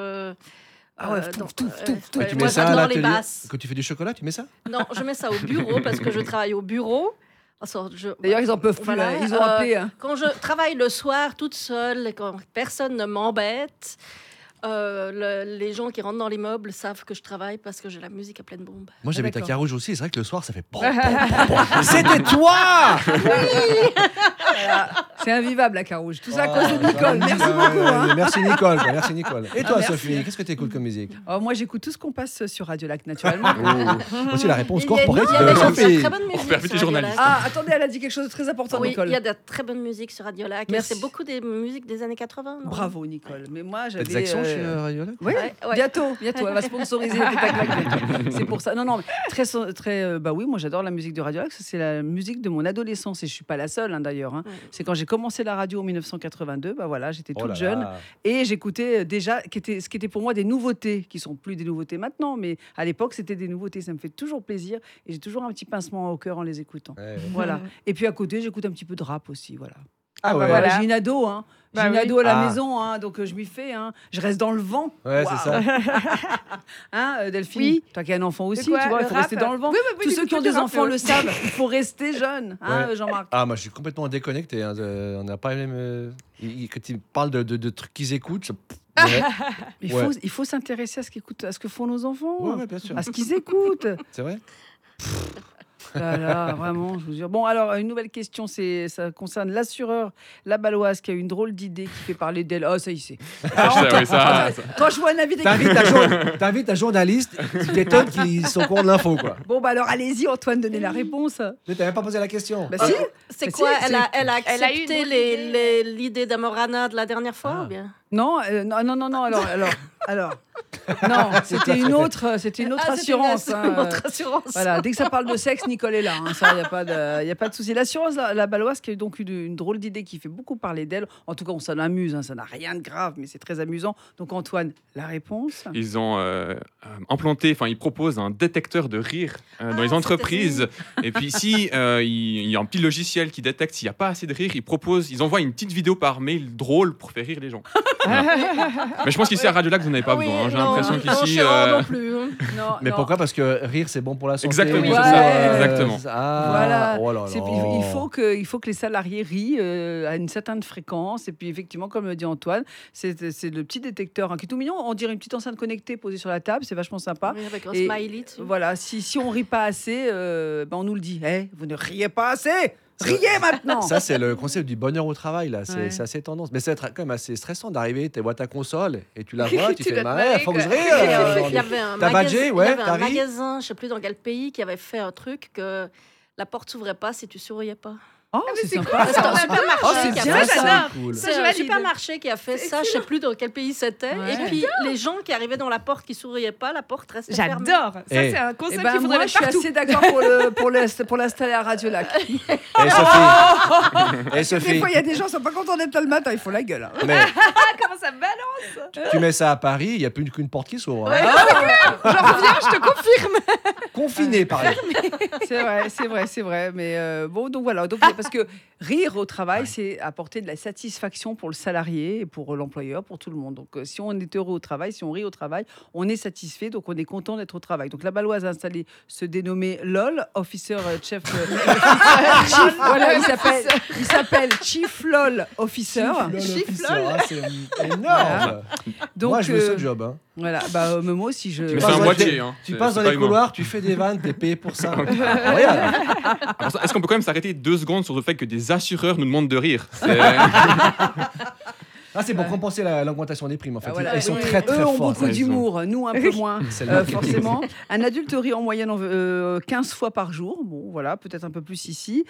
[SPEAKER 3] Ah ouais,
[SPEAKER 1] dans-
[SPEAKER 3] touf.
[SPEAKER 5] Et tu
[SPEAKER 1] moi,
[SPEAKER 5] mets ça à
[SPEAKER 1] j'adore les
[SPEAKER 5] l'atelier
[SPEAKER 1] basses.
[SPEAKER 5] quand tu fais du chocolat, tu mets ça?
[SPEAKER 1] Non, je mets ça au bureau parce que je travaille au bureau.
[SPEAKER 3] D'ailleurs, ils en peuvent plus,
[SPEAKER 1] Voilà,
[SPEAKER 3] là. Ils ont appelé. Hein.
[SPEAKER 1] Quand je travaille le soir toute seule et quand personne ne m'embête, les gens qui rentrent dans l'immeuble savent que je travaille parce que j'ai la musique à pleine bombe.
[SPEAKER 5] Moi j'habite à
[SPEAKER 3] d'accord.
[SPEAKER 5] Carouge aussi, c'est vrai que le soir ça fait C'était toi!
[SPEAKER 3] Voilà. C'est invivable, la Carouge. Tout ça à
[SPEAKER 5] Oh,
[SPEAKER 3] cause de Nicole. Merci beaucoup. Hein.
[SPEAKER 5] Merci Nicole, quoi, merci Nicole. Et toi
[SPEAKER 3] merci.
[SPEAKER 5] Sophie, qu'est-ce que tu écoutes comme musique?
[SPEAKER 3] Oh, moi, j'écoute tout ce qu'on passe sur Radio Lac, naturellement.
[SPEAKER 5] Aussi la réponse
[SPEAKER 1] Il y a
[SPEAKER 5] corporate
[SPEAKER 1] il y a
[SPEAKER 5] de
[SPEAKER 1] de la
[SPEAKER 5] Sophie.
[SPEAKER 1] très bonne musique.
[SPEAKER 6] permet
[SPEAKER 1] sur
[SPEAKER 6] tes
[SPEAKER 1] Radio
[SPEAKER 6] journalistes.
[SPEAKER 1] Lac.
[SPEAKER 3] Ah, attendez, elle a dit quelque chose de très important,
[SPEAKER 1] Oui,
[SPEAKER 3] Nicole.
[SPEAKER 1] il y a de très bonnes musiques sur Radio Lac.
[SPEAKER 3] Merci.
[SPEAKER 1] C'est beaucoup des musiques des années 80. Non
[SPEAKER 3] Bravo, Nicole. Mais moi,
[SPEAKER 5] T'as
[SPEAKER 3] j'avais.
[SPEAKER 5] des actions chez Radio Lac?
[SPEAKER 3] Oui,
[SPEAKER 1] Ouais, ouais.
[SPEAKER 3] bientôt. Elle va sponsoriser le Tête à Claque bientôt. C'est pour ça. Non, mais très. Bah oui, moi, j'adore la musique de Radio Lac. C'est la musique de mon adolescence et je suis pas la seule, hein, d'ailleurs. Hein. C'est quand j'ai commencé la radio en 1982. Bah voilà, j'étais
[SPEAKER 5] Oh
[SPEAKER 3] toute
[SPEAKER 5] là
[SPEAKER 3] jeune.
[SPEAKER 5] là.
[SPEAKER 3] Et j'écoutais déjà ce qui était pour moi des nouveautés, qui sont plus des nouveautés maintenant, mais à l'époque, c'était des nouveautés. Ça me fait toujours plaisir et j'ai toujours un petit pincement au cœur en les écoutant.
[SPEAKER 5] Ouais.
[SPEAKER 3] Voilà. Et puis à côté, j'écoute un petit peu de rap aussi. Voilà.
[SPEAKER 5] Ah ouais.
[SPEAKER 3] Voilà, j'ai une ado, hein. J'ai
[SPEAKER 7] Bah
[SPEAKER 3] une
[SPEAKER 7] oui.
[SPEAKER 3] ado à la
[SPEAKER 5] Ah.
[SPEAKER 3] maison, hein, donc je m'y fais. Hein. Je reste dans le vent.
[SPEAKER 5] Ouais,
[SPEAKER 3] Waouh.
[SPEAKER 5] c'est ça.
[SPEAKER 3] Hein, Delphine,
[SPEAKER 7] Oui.
[SPEAKER 3] toi qui as un enfant aussi,
[SPEAKER 7] quoi,
[SPEAKER 3] tu vois, il
[SPEAKER 7] le
[SPEAKER 3] faut
[SPEAKER 7] rap
[SPEAKER 3] rester dans le vent.
[SPEAKER 7] Oui,
[SPEAKER 3] Tous ceux qui ont
[SPEAKER 7] j'écoute
[SPEAKER 3] des
[SPEAKER 7] le
[SPEAKER 3] enfants
[SPEAKER 7] rap,
[SPEAKER 3] le savent, il faut rester jeune, hein,
[SPEAKER 5] Ouais.
[SPEAKER 3] Jean-Marc.
[SPEAKER 5] Ah, moi je suis complètement déconnecté. Hein, on n'a pas les mêmes. Quand ils parlent de trucs qu'ils écoutent, ouais,
[SPEAKER 3] Il faut s'intéresser à ce que font nos enfants,
[SPEAKER 5] ouais, bien sûr.
[SPEAKER 3] à ce qu'ils écoutent.
[SPEAKER 5] C'est vrai?
[SPEAKER 3] Là, vraiment, je vous jure. Bon, alors, une nouvelle question, ça concerne l'assureur La Balloise qui a eu une drôle d'idée qui fait parler d'elle. Oh, ça y est.
[SPEAKER 6] Oui, ça.
[SPEAKER 3] Quand je vois un avis
[SPEAKER 5] T'invites
[SPEAKER 3] d'écrit.
[SPEAKER 5] t'invites un journaliste, tu t'étonnes qu'ils sont au courant de l'info, quoi.
[SPEAKER 3] Bon, bah alors, allez-y, Antoine, donnez la réponse.
[SPEAKER 5] Mais t'as même pas posé la question.
[SPEAKER 3] Bah si.
[SPEAKER 1] C'est
[SPEAKER 3] Mais
[SPEAKER 1] quoi
[SPEAKER 3] si,
[SPEAKER 1] elle, a,
[SPEAKER 3] c'est-
[SPEAKER 1] elle a
[SPEAKER 7] Elle a eu une
[SPEAKER 1] accepté
[SPEAKER 7] drôle d'idée.
[SPEAKER 1] l'idée d'Amorana de la dernière fois
[SPEAKER 5] Ah.
[SPEAKER 1] ou bien
[SPEAKER 3] Non, non, alors. Non, c'était une autre
[SPEAKER 1] Ah, c'était
[SPEAKER 3] assurance.
[SPEAKER 1] une
[SPEAKER 3] hein.
[SPEAKER 1] autre assurance.
[SPEAKER 3] Voilà, dès que ça parle de sexe, Nicole est là. Hein. Ça, il n'y a pas de souci. L'assurance, la Balloise, qui a eu donc une drôle d'idée qui fait beaucoup parler d'elle. En tout cas, on s'en amuse. Hein. Ça n'a rien de grave, mais c'est très amusant. Donc, Antoine, la réponse?
[SPEAKER 6] Ils ont implanté, enfin, ils proposent un détecteur de rire dans les entreprises. Et puis, si il y a un petit logiciel qui détecte s'il n'y a pas assez de rire, ils envoient une petite vidéo par mail drôle pour faire rire les gens. Voilà. Mais je pense qu'ici à Radio Lac, vous n'avez pas
[SPEAKER 1] Oui,
[SPEAKER 6] besoin. Hein. J'ai
[SPEAKER 1] non,
[SPEAKER 6] l'impression
[SPEAKER 1] non,
[SPEAKER 6] qu'ici.
[SPEAKER 1] chez Orange non plus. hein.
[SPEAKER 3] Non,
[SPEAKER 5] Mais
[SPEAKER 3] non.
[SPEAKER 5] pourquoi? Parce que rire, c'est bon pour la santé.
[SPEAKER 6] Exactement,
[SPEAKER 3] c'est ça,
[SPEAKER 6] exactement.
[SPEAKER 5] Ah,
[SPEAKER 3] Voilà.
[SPEAKER 5] oh là là.
[SPEAKER 3] Il faut que les salariés rient à une certaine fréquence. Et puis, effectivement, comme le dit Antoine, c'est le petit détecteur hein, qui est tout mignon. On dirait une petite enceinte connectée posée sur la table. C'est vachement sympa.
[SPEAKER 1] Oui, avec un
[SPEAKER 3] Et
[SPEAKER 1] smiley dessus.
[SPEAKER 3] Voilà, si on rit pas assez, ben on nous le dit. Vous ne riez pas assez. Riez maintenant.
[SPEAKER 5] Ça, c'est le concept du bonheur au travail, là. C'est
[SPEAKER 3] Ouais.
[SPEAKER 5] c'est assez tendance. Mais c'est quand même assez stressant d'arriver, tu vois ta console et tu la vois, tu
[SPEAKER 7] Tu
[SPEAKER 5] fais,
[SPEAKER 7] dois te
[SPEAKER 5] ouais,
[SPEAKER 7] marrer,
[SPEAKER 5] faut que je
[SPEAKER 7] quoi.
[SPEAKER 5] rie.
[SPEAKER 1] Il y avait un
[SPEAKER 5] T'as badgé, ouais, t'as ri.
[SPEAKER 1] magasin, je sais plus dans quel pays, qui avait fait un truc que la porte s'ouvrait pas si tu souriais pas.
[SPEAKER 3] Oh,
[SPEAKER 7] mais
[SPEAKER 3] c'est
[SPEAKER 7] c'est
[SPEAKER 3] sympa.
[SPEAKER 1] C'est un
[SPEAKER 3] ça.
[SPEAKER 1] supermarché
[SPEAKER 3] Oh, c'est
[SPEAKER 1] qui a
[SPEAKER 3] bien
[SPEAKER 1] fait
[SPEAKER 3] ça.
[SPEAKER 1] ça.
[SPEAKER 5] Cool.
[SPEAKER 1] C'est
[SPEAKER 7] je
[SPEAKER 1] un
[SPEAKER 7] valide.
[SPEAKER 1] supermarché qui a fait ça, je sais plus dans quel pays c'était.
[SPEAKER 3] Ouais.
[SPEAKER 1] Et puis les gens qui arrivaient dans la porte qui souriaient pas, la porte restait fermée.
[SPEAKER 7] J'adore. Ça,
[SPEAKER 5] Eh.
[SPEAKER 7] c'est un
[SPEAKER 3] Eh
[SPEAKER 7] concept
[SPEAKER 3] ben,
[SPEAKER 7] qu'il faudrait
[SPEAKER 3] moi, je
[SPEAKER 7] mettre
[SPEAKER 3] suis
[SPEAKER 7] partout.
[SPEAKER 3] assez d'accord pour l'installer à Radio Lac.
[SPEAKER 5] Et Sophie, et
[SPEAKER 3] Des
[SPEAKER 5] Sophie,
[SPEAKER 3] fois, il y a des gens qui sont pas contents d'être là le matin. Il faut la gueule. Hein.
[SPEAKER 5] mais
[SPEAKER 7] Comment ça balance?
[SPEAKER 5] tu mets ça à Paris, il n'y a plus qu'une porte qui s'ouvre. hein.
[SPEAKER 7] J'en reviens, je te confirme.
[SPEAKER 5] Confiné, pareil.
[SPEAKER 3] C'est vrai. Mais bon, donc voilà. Donc, parce que rire au travail, c'est apporter de la satisfaction pour le salarié et pour l'employeur, pour tout le monde. Donc, si on est heureux au travail, si on rit au travail, on est satisfait. Donc, on est content d'être au travail. Donc, la Balloise a installé ce dénommé LOL, Officer Chef. Chief, voilà, il s'appelle Chief LOL Officer.
[SPEAKER 5] Chiffre,
[SPEAKER 1] lol.
[SPEAKER 5] c'est énorme.
[SPEAKER 3] Donc,
[SPEAKER 5] Moi, je veux ce job. Hein.
[SPEAKER 3] Voilà, moi aussi, je.
[SPEAKER 6] Mais
[SPEAKER 5] passes
[SPEAKER 6] c'est un
[SPEAKER 5] dans
[SPEAKER 6] moitié.
[SPEAKER 5] les-
[SPEAKER 6] Hein.
[SPEAKER 5] Tu
[SPEAKER 6] C'est-
[SPEAKER 5] passes
[SPEAKER 6] c'est
[SPEAKER 5] dans
[SPEAKER 6] pas
[SPEAKER 5] les
[SPEAKER 6] humain.
[SPEAKER 5] couloirs, tu fais des vannes, t'es payé pour ça. Incroyable.
[SPEAKER 6] Alors ça, est-ce qu'on peut quand même s'arrêter 2 secondes sur le fait que des assureurs nous demandent de rire?
[SPEAKER 5] Ah, c'est pour compenser l'augmentation des primes en fait.
[SPEAKER 3] Ah, voilà.
[SPEAKER 5] Ils sont
[SPEAKER 3] Oui.
[SPEAKER 5] très très
[SPEAKER 3] Eux ont
[SPEAKER 5] forts.
[SPEAKER 3] beaucoup
[SPEAKER 5] ça.
[SPEAKER 3] d'humour, nous un peu moins,
[SPEAKER 5] C'est le marketing.
[SPEAKER 3] forcément. Un adulte rit en moyenne 15 fois par jour. Bon, voilà, peut-être un peu plus ici.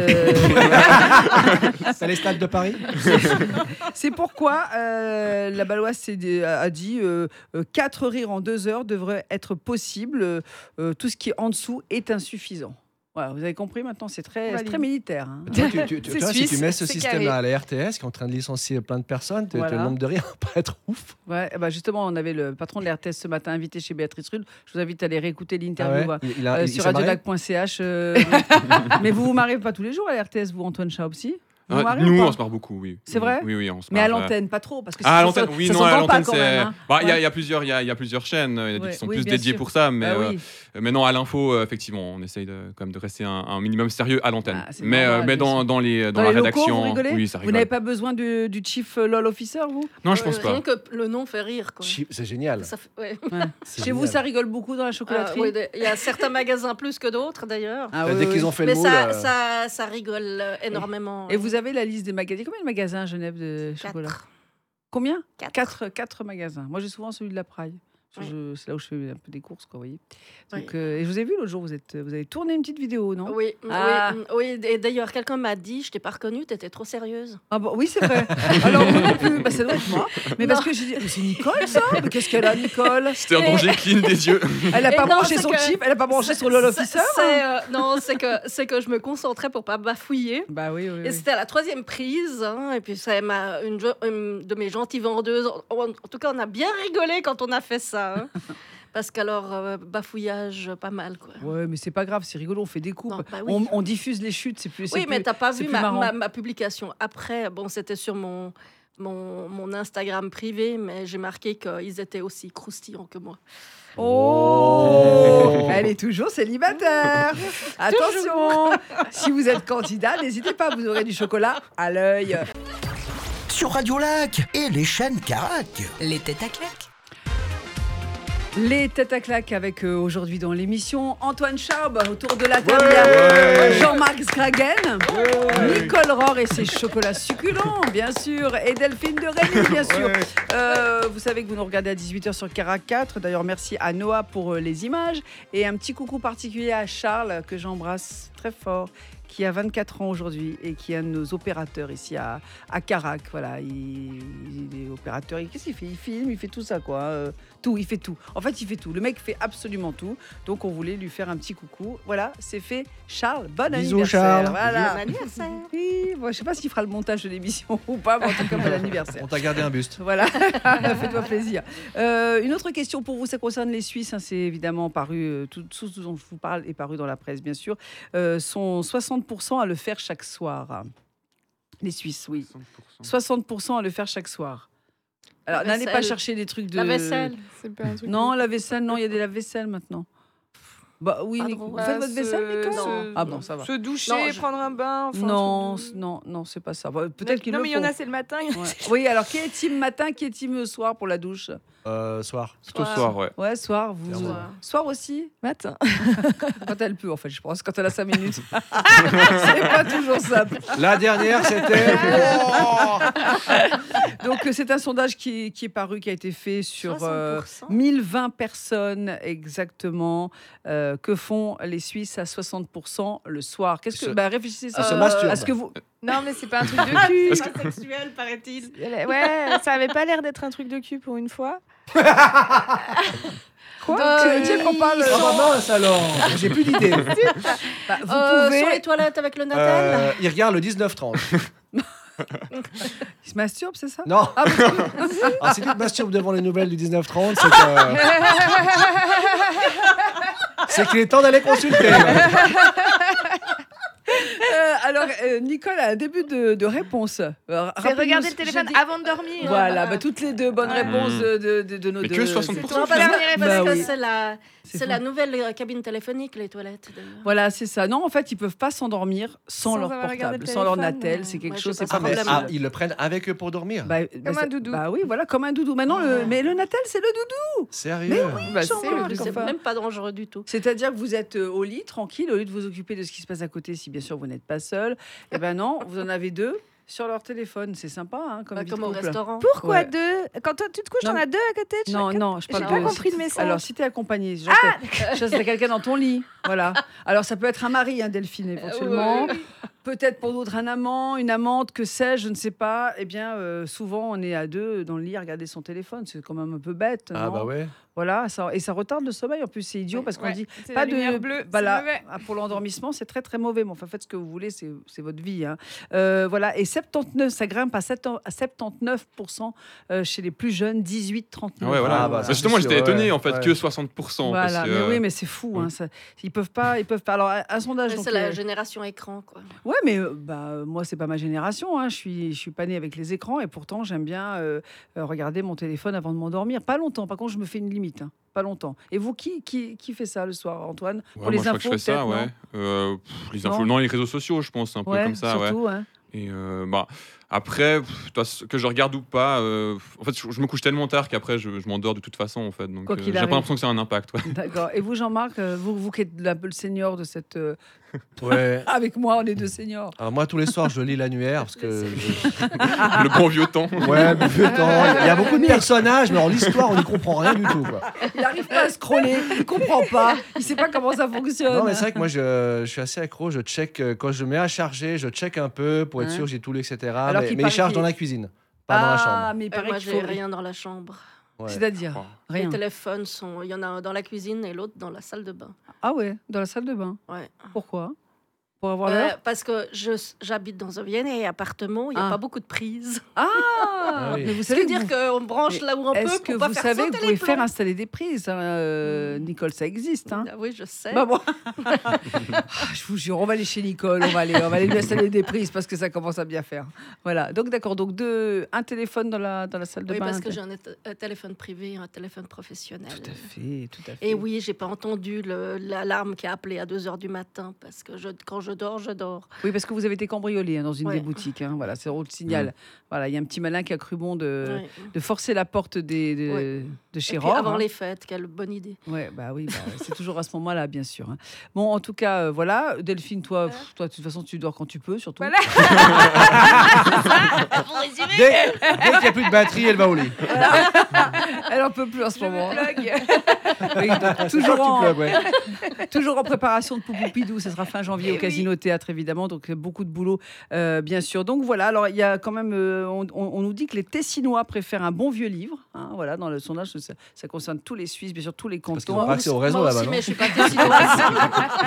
[SPEAKER 5] C'est les stades de Paris.
[SPEAKER 3] C'est pourquoi la Baloise a dit 4 rires en 2 heures devraient être possibles. Tout ce qui est en dessous est insuffisant. Voilà, vous avez compris maintenant, c'est très militaire. Hein.
[SPEAKER 5] Toi,
[SPEAKER 7] C'est
[SPEAKER 5] toi, si
[SPEAKER 7] suisse,
[SPEAKER 5] tu mets ce
[SPEAKER 7] c'est
[SPEAKER 5] système-là à la RTS qui est en train de licencier plein de personnes,
[SPEAKER 3] Voilà.
[SPEAKER 5] le nombre de rires va pas être ouf.
[SPEAKER 3] Ouais, justement, on avait le patron de la RTS ce matin invité chez Béatrice Rulle. Je vous invite à aller réécouter l'interview
[SPEAKER 5] Ah ouais. Il
[SPEAKER 3] sur
[SPEAKER 5] s'est marré.
[SPEAKER 3] radiolac.ch. Mais vous vous mariez pas tous les jours à la RTS, vous, Antoine Chat aussi? Vous vous mariez ou
[SPEAKER 6] Nous,
[SPEAKER 3] pas
[SPEAKER 6] on se marre beaucoup, oui.
[SPEAKER 3] C'est vrai?
[SPEAKER 6] Oui, on se
[SPEAKER 3] Mais à
[SPEAKER 6] marre.
[SPEAKER 3] l'antenne, pas trop, parce que
[SPEAKER 6] Ah, à
[SPEAKER 3] ça-
[SPEAKER 6] l'antenne,
[SPEAKER 3] ça-
[SPEAKER 6] oui,
[SPEAKER 3] ça
[SPEAKER 6] non, à
[SPEAKER 3] s'entend pas
[SPEAKER 6] l'antenne,
[SPEAKER 3] quand même. Hein.
[SPEAKER 6] Il y a plusieurs chaînes qui sont
[SPEAKER 3] oui,
[SPEAKER 6] plus
[SPEAKER 3] bien
[SPEAKER 6] dédiées
[SPEAKER 3] sûr.
[SPEAKER 6] pour ça, mais,
[SPEAKER 3] Bah oui.
[SPEAKER 6] mais non, à l'info, effectivement, on essaye quand même de rester un minimum sérieux à l'antenne.
[SPEAKER 3] Ah, c'est
[SPEAKER 6] mais
[SPEAKER 3] normal,
[SPEAKER 6] mais
[SPEAKER 3] bien sûr.
[SPEAKER 6] dans la
[SPEAKER 3] les locaux,
[SPEAKER 6] rédaction,
[SPEAKER 3] vous rigolez
[SPEAKER 6] oui, ça
[SPEAKER 3] Vous
[SPEAKER 6] rigole.
[SPEAKER 3] n'avez pas besoin du chief LOL officer, vous?
[SPEAKER 6] Non, je pense pas.
[SPEAKER 1] Rien que le nom fait rire. Quoi.
[SPEAKER 5] C'est génial.
[SPEAKER 1] Ça fait- ouais.
[SPEAKER 5] C'est
[SPEAKER 3] Chez vous,
[SPEAKER 5] génial.
[SPEAKER 3] ça rigole beaucoup dans la chocolaterie?
[SPEAKER 1] Oui, il y a certains magasins plus que d'autres d'ailleurs.
[SPEAKER 3] Ah,
[SPEAKER 5] Dès
[SPEAKER 3] oui,
[SPEAKER 5] qu'ils
[SPEAKER 3] oui.
[SPEAKER 5] ont fait
[SPEAKER 1] Mais
[SPEAKER 5] le moule.
[SPEAKER 1] ça rigole énormément.
[SPEAKER 3] Et vous avez la liste des magasins. Combien de magasins à Genève de chocolat? Combien? 4 magasins. Moi, j'ai souvent celui de la Praille. Parce que c'est là où je fais un peu des courses, quoi, vous voyez. Donc, et je vous ai vu l'autre jour, vous avez tourné une petite vidéo, non?
[SPEAKER 1] Oui,
[SPEAKER 3] Ah.
[SPEAKER 1] oui. Et d'ailleurs, quelqu'un m'a dit, je t'ai pas reconnue, t'étais trop sérieuse.
[SPEAKER 3] Ah bon, oui, c'est vrai. Alors, moi non plus, ça doit être moi. Mais parce
[SPEAKER 1] Non.
[SPEAKER 3] que j'ai dit, mais c'est Nicole, ça? Mais qu'est-ce qu'elle a, Nicole?
[SPEAKER 6] C'était un danger clean des yeux.
[SPEAKER 3] Elle n'a
[SPEAKER 1] Et
[SPEAKER 3] pas
[SPEAKER 1] non,
[SPEAKER 3] branché
[SPEAKER 1] c'est
[SPEAKER 3] son
[SPEAKER 1] que-
[SPEAKER 3] chip, elle n'a pas branché son LOL officer?
[SPEAKER 1] Non, c'est que je me concentrais pour pas bafouiller.
[SPEAKER 3] Bah oui, oui.
[SPEAKER 1] Et c'était à la 3e prise, hein, et puis ça une de mes gentilles vendeuses. En tout cas, on a bien rigolé quand on a fait ça. Hein. Parce qu'alors, bafouillage, pas mal, quoi.
[SPEAKER 3] Ouais, mais c'est pas grave, c'est rigolo, on fait des coupes.
[SPEAKER 1] Non, bah oui.
[SPEAKER 3] On diffuse les chutes, c'est plus.
[SPEAKER 1] Oui, mais t'as pas
[SPEAKER 3] c'est
[SPEAKER 1] vu
[SPEAKER 3] plus marrant.
[SPEAKER 1] ma publication. Après, bon, c'était sur mon Instagram privé, mais j'ai marqué qu'ils étaient aussi croustillants que moi.
[SPEAKER 3] Oh, elle est toujours célibataire. Attention, si vous êtes candidat, n'hésitez pas, vous aurez du chocolat à l'œil.
[SPEAKER 2] Sur Radio Lac et les chaînes Carac.
[SPEAKER 8] Les têtes à claques.
[SPEAKER 3] Les têtes à claques avec aujourd'hui dans l'émission Antoine Schaub autour de la table. Il y a Jean-Marc Skragen, Nicole Rohr et ses chocolats succulents, bien sûr, et Delphine de Rémy, bien sûr. Vous savez que vous nous regardez à 18h sur Carac 4. D'ailleurs, merci à Noah pour les images. Et un petit coucou particulier à Charles, que j'embrasse très fort, qui a 24 ans aujourd'hui et qui est un de nos opérateurs ici à Carac. Voilà, il est opérateur. Qu'est-ce qu'il fait? Il filme, il fait tout ça, quoi. Tout, il fait tout. En fait, il fait tout. Le mec fait absolument tout. Donc, on voulait lui faire un petit coucou. Voilà, c'est fait. Charles, bon
[SPEAKER 5] Bisous,
[SPEAKER 3] anniversaire.
[SPEAKER 5] Charles.
[SPEAKER 3] Voilà.
[SPEAKER 1] Bon anniversaire.
[SPEAKER 3] Oui, bon, je sais pas s'il fera le montage de l'émission ou pas, mais en tout cas, bon anniversaire.
[SPEAKER 5] On t'a gardé un buste.
[SPEAKER 3] Voilà, fais-toi plaisir. Une autre question pour vous, ça concerne les Suisses. Hein, c'est évidemment paru, tout ce dont je vous parle est paru dans la presse, bien sûr. Sont 60% à le faire chaque soir. Les Suisses, oui. 60% à le faire chaque soir. Alors,
[SPEAKER 1] La
[SPEAKER 3] n'allez pas
[SPEAKER 1] vaisselle.
[SPEAKER 3] chercher des trucs de...
[SPEAKER 1] La vaisselle.
[SPEAKER 7] C'est pas un truc.
[SPEAKER 3] Non, la vaisselle, non, il y a des lave-vaisselle maintenant. Bah oui,
[SPEAKER 1] Pardon.
[SPEAKER 3] vous faites votre vaisselle, Nicole?
[SPEAKER 1] Non.
[SPEAKER 3] Ah bon, ça va.
[SPEAKER 7] Se doucher,
[SPEAKER 1] Non, je-
[SPEAKER 7] prendre un bain. enfin,
[SPEAKER 3] Non,
[SPEAKER 7] un truc de-
[SPEAKER 3] non, c'est pas ça. Bah, peut-être qu'ils
[SPEAKER 7] Non,
[SPEAKER 3] le
[SPEAKER 7] mais il y en
[SPEAKER 3] font.
[SPEAKER 7] a, c'est le matin. il y en a,
[SPEAKER 3] Ouais.
[SPEAKER 7] c'est-
[SPEAKER 3] Oui, alors qui est team matin, qui est team soir pour la douche?
[SPEAKER 5] Soir.
[SPEAKER 6] Plutôt soir, ouais.
[SPEAKER 3] Ouais, soir. Vous...
[SPEAKER 5] Clairement.
[SPEAKER 3] Soir aussi?
[SPEAKER 7] Matin.
[SPEAKER 3] Quand elle peut, en fait, je pense, quand elle a 5 minutes. C'est pas toujours simple.
[SPEAKER 5] La dernière, c'était.
[SPEAKER 3] Donc, c'est un sondage qui est paru, qui a été fait sur
[SPEAKER 1] 60%.
[SPEAKER 3] 1020 personnes exactement. Que font les Suisses à 60% le soir? Qu'est-ce que... Bah, réfléchissez
[SPEAKER 5] Ils se masturbent.
[SPEAKER 3] à ce que vous...
[SPEAKER 7] Non, mais c'est pas un truc de cul.
[SPEAKER 6] Parce que-
[SPEAKER 1] Sexuel, paraît-il.
[SPEAKER 7] Ouais, ça avait pas l'air d'être un truc de cul pour une fois.
[SPEAKER 3] Quoi Tu veux dire qu'on parle...
[SPEAKER 5] Oh bah mince alors. J'ai plus d'idée.
[SPEAKER 3] Bah, vous pouvez...
[SPEAKER 1] Sur les toilettes avec le Natal.
[SPEAKER 5] Il regarde le 19-30.
[SPEAKER 3] Il se masturbe, c'est ça?
[SPEAKER 5] Non.
[SPEAKER 3] Ah,
[SPEAKER 5] Alors, si tu te masturbes devant les nouvelles du 19-30, c'est que. C'est qu'il est temps d'aller consulter.
[SPEAKER 3] Alors, Nicole a un début de réponse.
[SPEAKER 4] C'est
[SPEAKER 3] Rappelez-nous
[SPEAKER 4] regarder
[SPEAKER 3] ce-
[SPEAKER 4] le téléphone
[SPEAKER 1] j'ai dit-
[SPEAKER 4] avant de dormir.
[SPEAKER 3] Voilà, toutes les deux bonnes réponses de nos
[SPEAKER 6] Mais
[SPEAKER 3] deux.
[SPEAKER 6] que 60%.
[SPEAKER 1] Non, parce que,
[SPEAKER 3] Bah
[SPEAKER 1] parce que
[SPEAKER 3] oui.
[SPEAKER 1] c'est
[SPEAKER 3] fou.
[SPEAKER 1] la nouvelle cabine téléphonique, les toilettes. d'ailleurs.
[SPEAKER 3] Voilà, c'est ça. Non, en fait, ils peuvent pas s'endormir sans leur
[SPEAKER 7] avoir regardé
[SPEAKER 3] portable,
[SPEAKER 7] le
[SPEAKER 3] sans leur
[SPEAKER 7] téléphone,
[SPEAKER 3] Natel. C'est quelque
[SPEAKER 1] moi,
[SPEAKER 3] chose,
[SPEAKER 1] j'ai
[SPEAKER 3] c'est
[SPEAKER 1] pas
[SPEAKER 3] pas
[SPEAKER 1] de problème.
[SPEAKER 3] possible.
[SPEAKER 5] Ils le prennent avec eux pour dormir.
[SPEAKER 3] Comme
[SPEAKER 7] un doudou.
[SPEAKER 3] Bah oui, voilà, comme un doudou. Maintenant, mais le Natel, c'est le doudou.
[SPEAKER 5] Sérieux?
[SPEAKER 3] Bah,
[SPEAKER 7] c'est
[SPEAKER 3] Jean-Marc,
[SPEAKER 7] le
[SPEAKER 1] C'est
[SPEAKER 3] enfin.
[SPEAKER 1] même pas dangereux du tout.
[SPEAKER 3] C'est-à-dire que vous êtes au lit, tranquille, au lieu de vous occuper de ce qui se passe à côté, si bien sûr vous n'êtes pas seul. Eh ben non, vous en avez deux sur leur téléphone. C'est sympa, hein, comme
[SPEAKER 1] Bah,
[SPEAKER 3] vie
[SPEAKER 1] comme
[SPEAKER 3] de
[SPEAKER 1] au
[SPEAKER 3] couple.
[SPEAKER 1] restaurant.
[SPEAKER 7] Pourquoi
[SPEAKER 3] Ouais.
[SPEAKER 7] 2? Quand toi, tu te couches,
[SPEAKER 3] Non,
[SPEAKER 7] t'en as 2 à côté de
[SPEAKER 3] Non,
[SPEAKER 7] chacun?
[SPEAKER 3] non, je parle
[SPEAKER 7] J'ai pas
[SPEAKER 3] de...
[SPEAKER 7] compris le message.
[SPEAKER 3] Alors, si t'es accompagné, genre, t'as quelqu'un dans ton lit, voilà. Alors, ça peut être un mari, hein, Delphine, éventuellement. Peut-être pour d'autres un amant, une amante, que sais-je, je ne sais pas. Eh bien, souvent, on est à deux dans le lit à regarder son téléphone. C'est quand même un peu bête.
[SPEAKER 5] Ah
[SPEAKER 3] non
[SPEAKER 5] bah ouais.
[SPEAKER 3] Voilà, et ça retarde le sommeil. En plus, c'est idiot parce qu'on
[SPEAKER 7] Ouais,
[SPEAKER 3] dit
[SPEAKER 7] c'est
[SPEAKER 3] pas
[SPEAKER 7] la lumière
[SPEAKER 3] de
[SPEAKER 7] bleue,
[SPEAKER 3] voilà,
[SPEAKER 7] c'est mauvais.
[SPEAKER 3] pour l'endormissement, c'est très très mauvais. Mais enfin, faites ce que vous voulez, c'est votre vie. Hein. Voilà, et 79, ça grimpe à 79% chez les plus jeunes, 18-39.
[SPEAKER 6] Ouais, voilà.
[SPEAKER 5] Ah, bah, ça,
[SPEAKER 6] Justement,
[SPEAKER 5] c'est
[SPEAKER 6] j'étais
[SPEAKER 5] sûr,
[SPEAKER 6] étonné
[SPEAKER 5] ouais.
[SPEAKER 6] en fait
[SPEAKER 5] Ouais.
[SPEAKER 6] que 60%.
[SPEAKER 3] Voilà,
[SPEAKER 6] parce que,
[SPEAKER 3] mais oui, mais c'est fou. Hein, ça, ils peuvent pas. Alors, un sondage.
[SPEAKER 1] Mais
[SPEAKER 3] donc,
[SPEAKER 1] c'est la génération écran, quoi.
[SPEAKER 3] Ouais, mais moi, c'est pas ma génération. Hein. Je suis pas née avec les écrans et pourtant, j'aime bien regarder mon téléphone avant de m'endormir. Pas longtemps. Par contre, je me fais une limite. Hein. Pas longtemps. Et vous, qui fait ça le soir, Antoine?
[SPEAKER 6] Ouais,
[SPEAKER 3] Pour
[SPEAKER 6] moi,
[SPEAKER 3] les
[SPEAKER 6] je crois que je
[SPEAKER 3] infos,
[SPEAKER 6] fais ça,
[SPEAKER 3] peut-être,
[SPEAKER 6] ouais. Les infos,
[SPEAKER 3] Non.
[SPEAKER 6] non, les réseaux sociaux, je pense, un peu
[SPEAKER 3] Ouais,
[SPEAKER 6] comme ça, ouais.
[SPEAKER 3] surtout, hein.
[SPEAKER 6] Et bah, après, que je regarde ou pas, en fait, je me couche tellement tard qu'après, je m'endors de toute façon, en fait. Donc,
[SPEAKER 3] Quoi qu'il
[SPEAKER 6] j'ai pas
[SPEAKER 3] arrive.
[SPEAKER 6] l'impression que ça a un impact. Ouais.
[SPEAKER 3] D'accord. Et vous, Jean-Marc, vous qui êtes un peu le senior de cette.
[SPEAKER 5] Ouais.
[SPEAKER 3] Avec moi, on est deux seniors.
[SPEAKER 5] Alors moi, tous les soirs, je lis l'annuaire parce que...
[SPEAKER 6] Le bon vieux temps.
[SPEAKER 5] Ouais, mais temps. Il y a beaucoup de personnages, mais en l'histoire, on n'y comprend rien du tout, quoi.
[SPEAKER 3] Il n'arrive pas à scroller, il comprend pas, il sait pas comment ça fonctionne.
[SPEAKER 5] Non, mais c'est vrai que moi, je suis assez accro. Je check, quand je mets à charger, je check un peu pour être
[SPEAKER 3] Hein.
[SPEAKER 5] sûr que j'ai tout lu, etc.
[SPEAKER 3] Alors
[SPEAKER 5] Mais,
[SPEAKER 3] qu'il
[SPEAKER 5] mais
[SPEAKER 3] paraît
[SPEAKER 5] il charge
[SPEAKER 3] qu'il-
[SPEAKER 5] dans la cuisine, pas dans la chambre.
[SPEAKER 3] Mais il paraît
[SPEAKER 1] Moi,
[SPEAKER 3] qu'il
[SPEAKER 1] j'ai
[SPEAKER 3] faut
[SPEAKER 1] rien dans la chambre.
[SPEAKER 5] Ouais.
[SPEAKER 3] C'est-à-dire
[SPEAKER 6] Oh.
[SPEAKER 3] rien.
[SPEAKER 1] Les téléphones sont. Il y en a un dans la cuisine et l'autre dans la salle de bain.
[SPEAKER 3] Ah ouais, dans la salle de bain.
[SPEAKER 1] Ouais.
[SPEAKER 3] Pourquoi? Pour avoir l'heure?
[SPEAKER 1] Parce que j'habite dans un vieil appartement, il n'y a
[SPEAKER 3] Ah.
[SPEAKER 1] pas beaucoup de prises.
[SPEAKER 3] Ah,
[SPEAKER 5] oui.
[SPEAKER 3] mais vous
[SPEAKER 1] Ça
[SPEAKER 3] savez
[SPEAKER 1] veut
[SPEAKER 3] que
[SPEAKER 1] dire
[SPEAKER 3] vous-
[SPEAKER 1] qu'on branche là où on peut
[SPEAKER 3] Est-ce
[SPEAKER 1] pour
[SPEAKER 3] que
[SPEAKER 1] pas
[SPEAKER 3] vous
[SPEAKER 1] faire
[SPEAKER 3] savez que
[SPEAKER 1] sauter
[SPEAKER 3] vous pouvez
[SPEAKER 1] les
[SPEAKER 3] faire
[SPEAKER 1] plombs.
[SPEAKER 3] installer des prises Nicole, ça existe. Hein.
[SPEAKER 1] Ah oui, je sais.
[SPEAKER 3] Bah bon. Ah, je vous jure, on va aller chez Nicole, on va aller lui installer des prises parce que ça commence à bien faire. Voilà, donc d'accord, donc un téléphone dans la salle de
[SPEAKER 1] Oui,
[SPEAKER 3] bain.
[SPEAKER 1] parce que j'ai un téléphone privé et un téléphone professionnel.
[SPEAKER 3] Tout à fait, tout à fait.
[SPEAKER 1] Et oui, j'ai pas entendu l'alarme qui a appelé à 2 h du matin parce que quand je dors, je dors.
[SPEAKER 3] Oui, parce que vous avez été cambriolé hein, dans une
[SPEAKER 1] Ouais.
[SPEAKER 3] des boutiques. Hein, voilà, c'est le signal. Voilà, il y a un petit malin qui a cru bon de
[SPEAKER 1] Ouais.
[SPEAKER 3] forcer la porte de
[SPEAKER 1] Et
[SPEAKER 3] chez
[SPEAKER 1] puis
[SPEAKER 3] Rore.
[SPEAKER 1] avant
[SPEAKER 3] hein.
[SPEAKER 1] les fêtes, quelle bonne idée.
[SPEAKER 3] Ouais, bah oui, c'est toujours à ce moment-là, bien sûr. Hein. Bon, en tout cas, voilà. Delphine, toi, toi, de toute façon, tu dors quand tu peux, surtout.
[SPEAKER 7] Voilà.
[SPEAKER 4] Pour résumer,
[SPEAKER 5] Dès qu'il n'y a plus de batterie, elle va au lit.
[SPEAKER 3] Elle en peut plus en ce
[SPEAKER 7] Je
[SPEAKER 3] moment.
[SPEAKER 7] me plug.
[SPEAKER 3] Oui, donc,
[SPEAKER 5] C'est
[SPEAKER 3] toujours,
[SPEAKER 5] toi qui
[SPEAKER 3] en,
[SPEAKER 5] plug, ouais.
[SPEAKER 3] toujours en préparation de Poupoupidou. Ça sera fin janvier
[SPEAKER 7] Eh
[SPEAKER 3] au Casino Théâtre, évidemment. Donc, beaucoup de boulot, bien sûr. Donc, voilà. Alors, il y a quand même. On nous dit que les Tessinois préfèrent un bon vieux livre. Hein, voilà, dans le sondage, ça concerne tous les Suisses, bien sûr, tous les
[SPEAKER 5] Parce qu'ils
[SPEAKER 3] cantons.
[SPEAKER 5] n'ont pas accès au réseau
[SPEAKER 1] Moi
[SPEAKER 5] là-bas,
[SPEAKER 1] aussi,
[SPEAKER 5] non?
[SPEAKER 1] mais je suis pas tessinoise.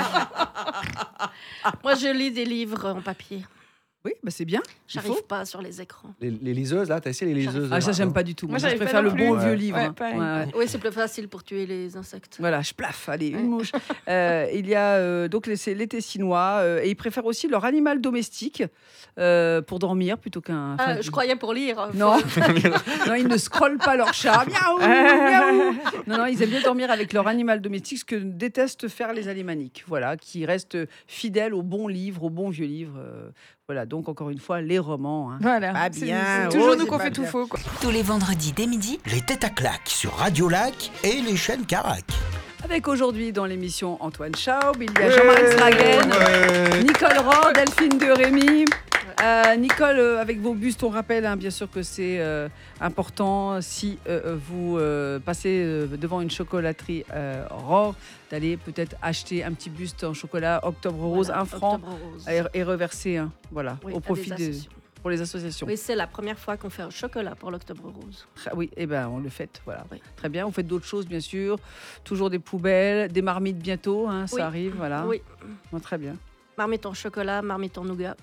[SPEAKER 1] Moi, je lis des livres en papier.
[SPEAKER 3] Oui, bah, c'est bien. Il faut.
[SPEAKER 1] J'arrive pas sur les écrans.
[SPEAKER 5] Les liseuses, là, t'as essayé les liseuses?
[SPEAKER 3] Ah, ça, j'aime pas du tout.
[SPEAKER 7] Moi,
[SPEAKER 3] Moi, je
[SPEAKER 7] j'arrive pas
[SPEAKER 3] préfère
[SPEAKER 7] non
[SPEAKER 3] le
[SPEAKER 7] plus.
[SPEAKER 3] bon
[SPEAKER 5] Ouais.
[SPEAKER 3] vieux livre.
[SPEAKER 7] Ouais,
[SPEAKER 3] hein.
[SPEAKER 7] pareil.
[SPEAKER 3] Ouais.
[SPEAKER 1] Oui, c'est plus facile pour tuer les insectes.
[SPEAKER 3] Voilà, je plaffe, allez,
[SPEAKER 1] Ouais.
[SPEAKER 3] une mouche. Il y a donc les Tessinois et ils préfèrent aussi leur animal domestique pour dormir plutôt qu'un. enfin,
[SPEAKER 1] Je croyais pour lire.
[SPEAKER 3] Non. Non, ils ne scrollent pas leur chat. Miaou, miaou. Non, ils aiment bien dormir avec leur animal domestique, ce que détestent faire les alémaniques. Voilà, qui restent fidèles au bon livre, au bon vieux livre. Voilà, donc encore une fois, les romans. Hein.
[SPEAKER 7] Voilà.
[SPEAKER 3] Pas
[SPEAKER 7] C'est-
[SPEAKER 3] bien.
[SPEAKER 7] C'est
[SPEAKER 3] Oh,
[SPEAKER 7] toujours
[SPEAKER 3] c'est
[SPEAKER 7] nous qu'on
[SPEAKER 3] pas
[SPEAKER 7] fait tout
[SPEAKER 3] bien.
[SPEAKER 7] faux, quoi.
[SPEAKER 2] Tous les vendredis dès midi, les têtes à claques sur Radio Lac et les chaînes Carac.
[SPEAKER 3] Avec aujourd'hui dans l'émission Antoine Schaub, il y a Jean-Marc Stragen, Nicole Rohr, Delphine de Rémy. Nicole, avec vos bustes, on rappelle hein, bien sûr que c'est important si vous passez devant une chocolaterie Rohr, d'aller peut-être acheter un petit buste en chocolat Octobre Rose,
[SPEAKER 1] Voilà,
[SPEAKER 3] 1 franc,
[SPEAKER 1] Octobre Rose.
[SPEAKER 3] et reverser voilà,
[SPEAKER 1] Oui,
[SPEAKER 3] au
[SPEAKER 1] à
[SPEAKER 3] profit
[SPEAKER 1] des associations.
[SPEAKER 3] pour les associations.
[SPEAKER 1] Oui, c'est la première fois qu'on fait un chocolat pour l'Octobre Rose.
[SPEAKER 3] Oui, et ben on le fait, voilà.
[SPEAKER 1] Oui.
[SPEAKER 3] Très bien, vous faites d'autres choses bien sûr, toujours des poubelles, des marmites bientôt, hein,
[SPEAKER 1] Oui.
[SPEAKER 3] ça arrive, voilà.
[SPEAKER 1] Oui.
[SPEAKER 3] Bon, très bien.
[SPEAKER 1] Marmite en chocolat, marmite en nougat.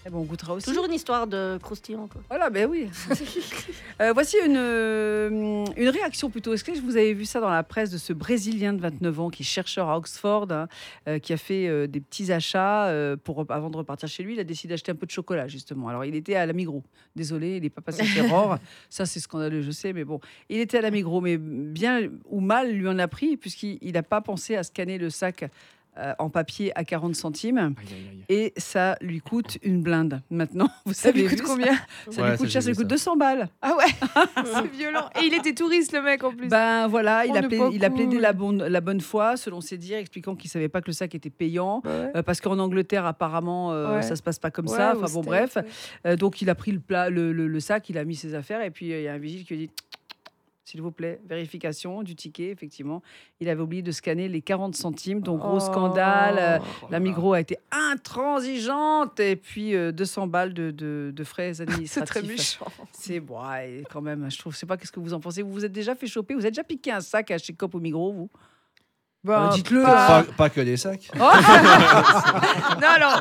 [SPEAKER 3] Eh ben, on goûtera aussi.
[SPEAKER 1] Toujours une histoire de croustillant, quoi.
[SPEAKER 3] Voilà, ben oui. Voici une réaction plutôt. Est-ce que vous avez vu ça dans la presse de ce Brésilien de 29 ans qui est chercheur à Oxford, qui a fait des petits achats avant de repartir chez lui. Il a décidé d'acheter un peu de chocolat, justement. Alors, il était à la Migros. Désolé, il n'est pas passé chez Rohr. Ça, c'est scandaleux, je sais, mais bon. Il était à la Migros, mais bien ou mal, lui en a pris, puisqu'il n'a pas pensé à scanner le sac en papier à 40 centimes.
[SPEAKER 6] Aïe, aïe, aïe.
[SPEAKER 3] Et ça lui coûte une blinde. Maintenant, vous savez,
[SPEAKER 7] lui coûte combien?
[SPEAKER 3] Ça lui coûte cher, ça lui coûte 200 balles.
[SPEAKER 7] Ah ouais, c'est violent. Et il était touriste, le mec, en plus.
[SPEAKER 3] Ben voilà, il
[SPEAKER 7] Oh,
[SPEAKER 3] a,
[SPEAKER 7] le
[SPEAKER 3] plaidé, il a
[SPEAKER 7] pauvre.
[SPEAKER 3] plaidé la bonne foi, selon ses dires, expliquant qu'il ne savait pas que le sac était payant.
[SPEAKER 7] Ouais.
[SPEAKER 3] Parce qu'en Angleterre, apparemment,
[SPEAKER 7] Ouais.
[SPEAKER 3] ça ne se passe pas comme
[SPEAKER 7] Ouais,
[SPEAKER 3] ça.
[SPEAKER 7] aux
[SPEAKER 3] Enfin bon,
[SPEAKER 7] States,
[SPEAKER 3] bref.
[SPEAKER 7] ouais.
[SPEAKER 3] Donc il a pris le sac, il a mis ses affaires, et puis il y a un vigile qui lui a dit s'il vous plaît, vérification du ticket, effectivement. Il avait oublié de scanner les 40 centimes, donc gros scandale. La Migros a été intransigeante, et puis 200 balles de frais
[SPEAKER 7] C'est
[SPEAKER 3] administratifs.
[SPEAKER 7] très méchant.
[SPEAKER 3] C'est bon, ouais, quand même, je trouve, je sais pas qu'est-ce que vous en pensez. Vous vous êtes déjà fait choper, vous êtes déjà piqué un sac chez Coop ou Migros, vous?
[SPEAKER 7] Bah,
[SPEAKER 3] dites-le.
[SPEAKER 5] Pas que des sacs.
[SPEAKER 7] non, alors,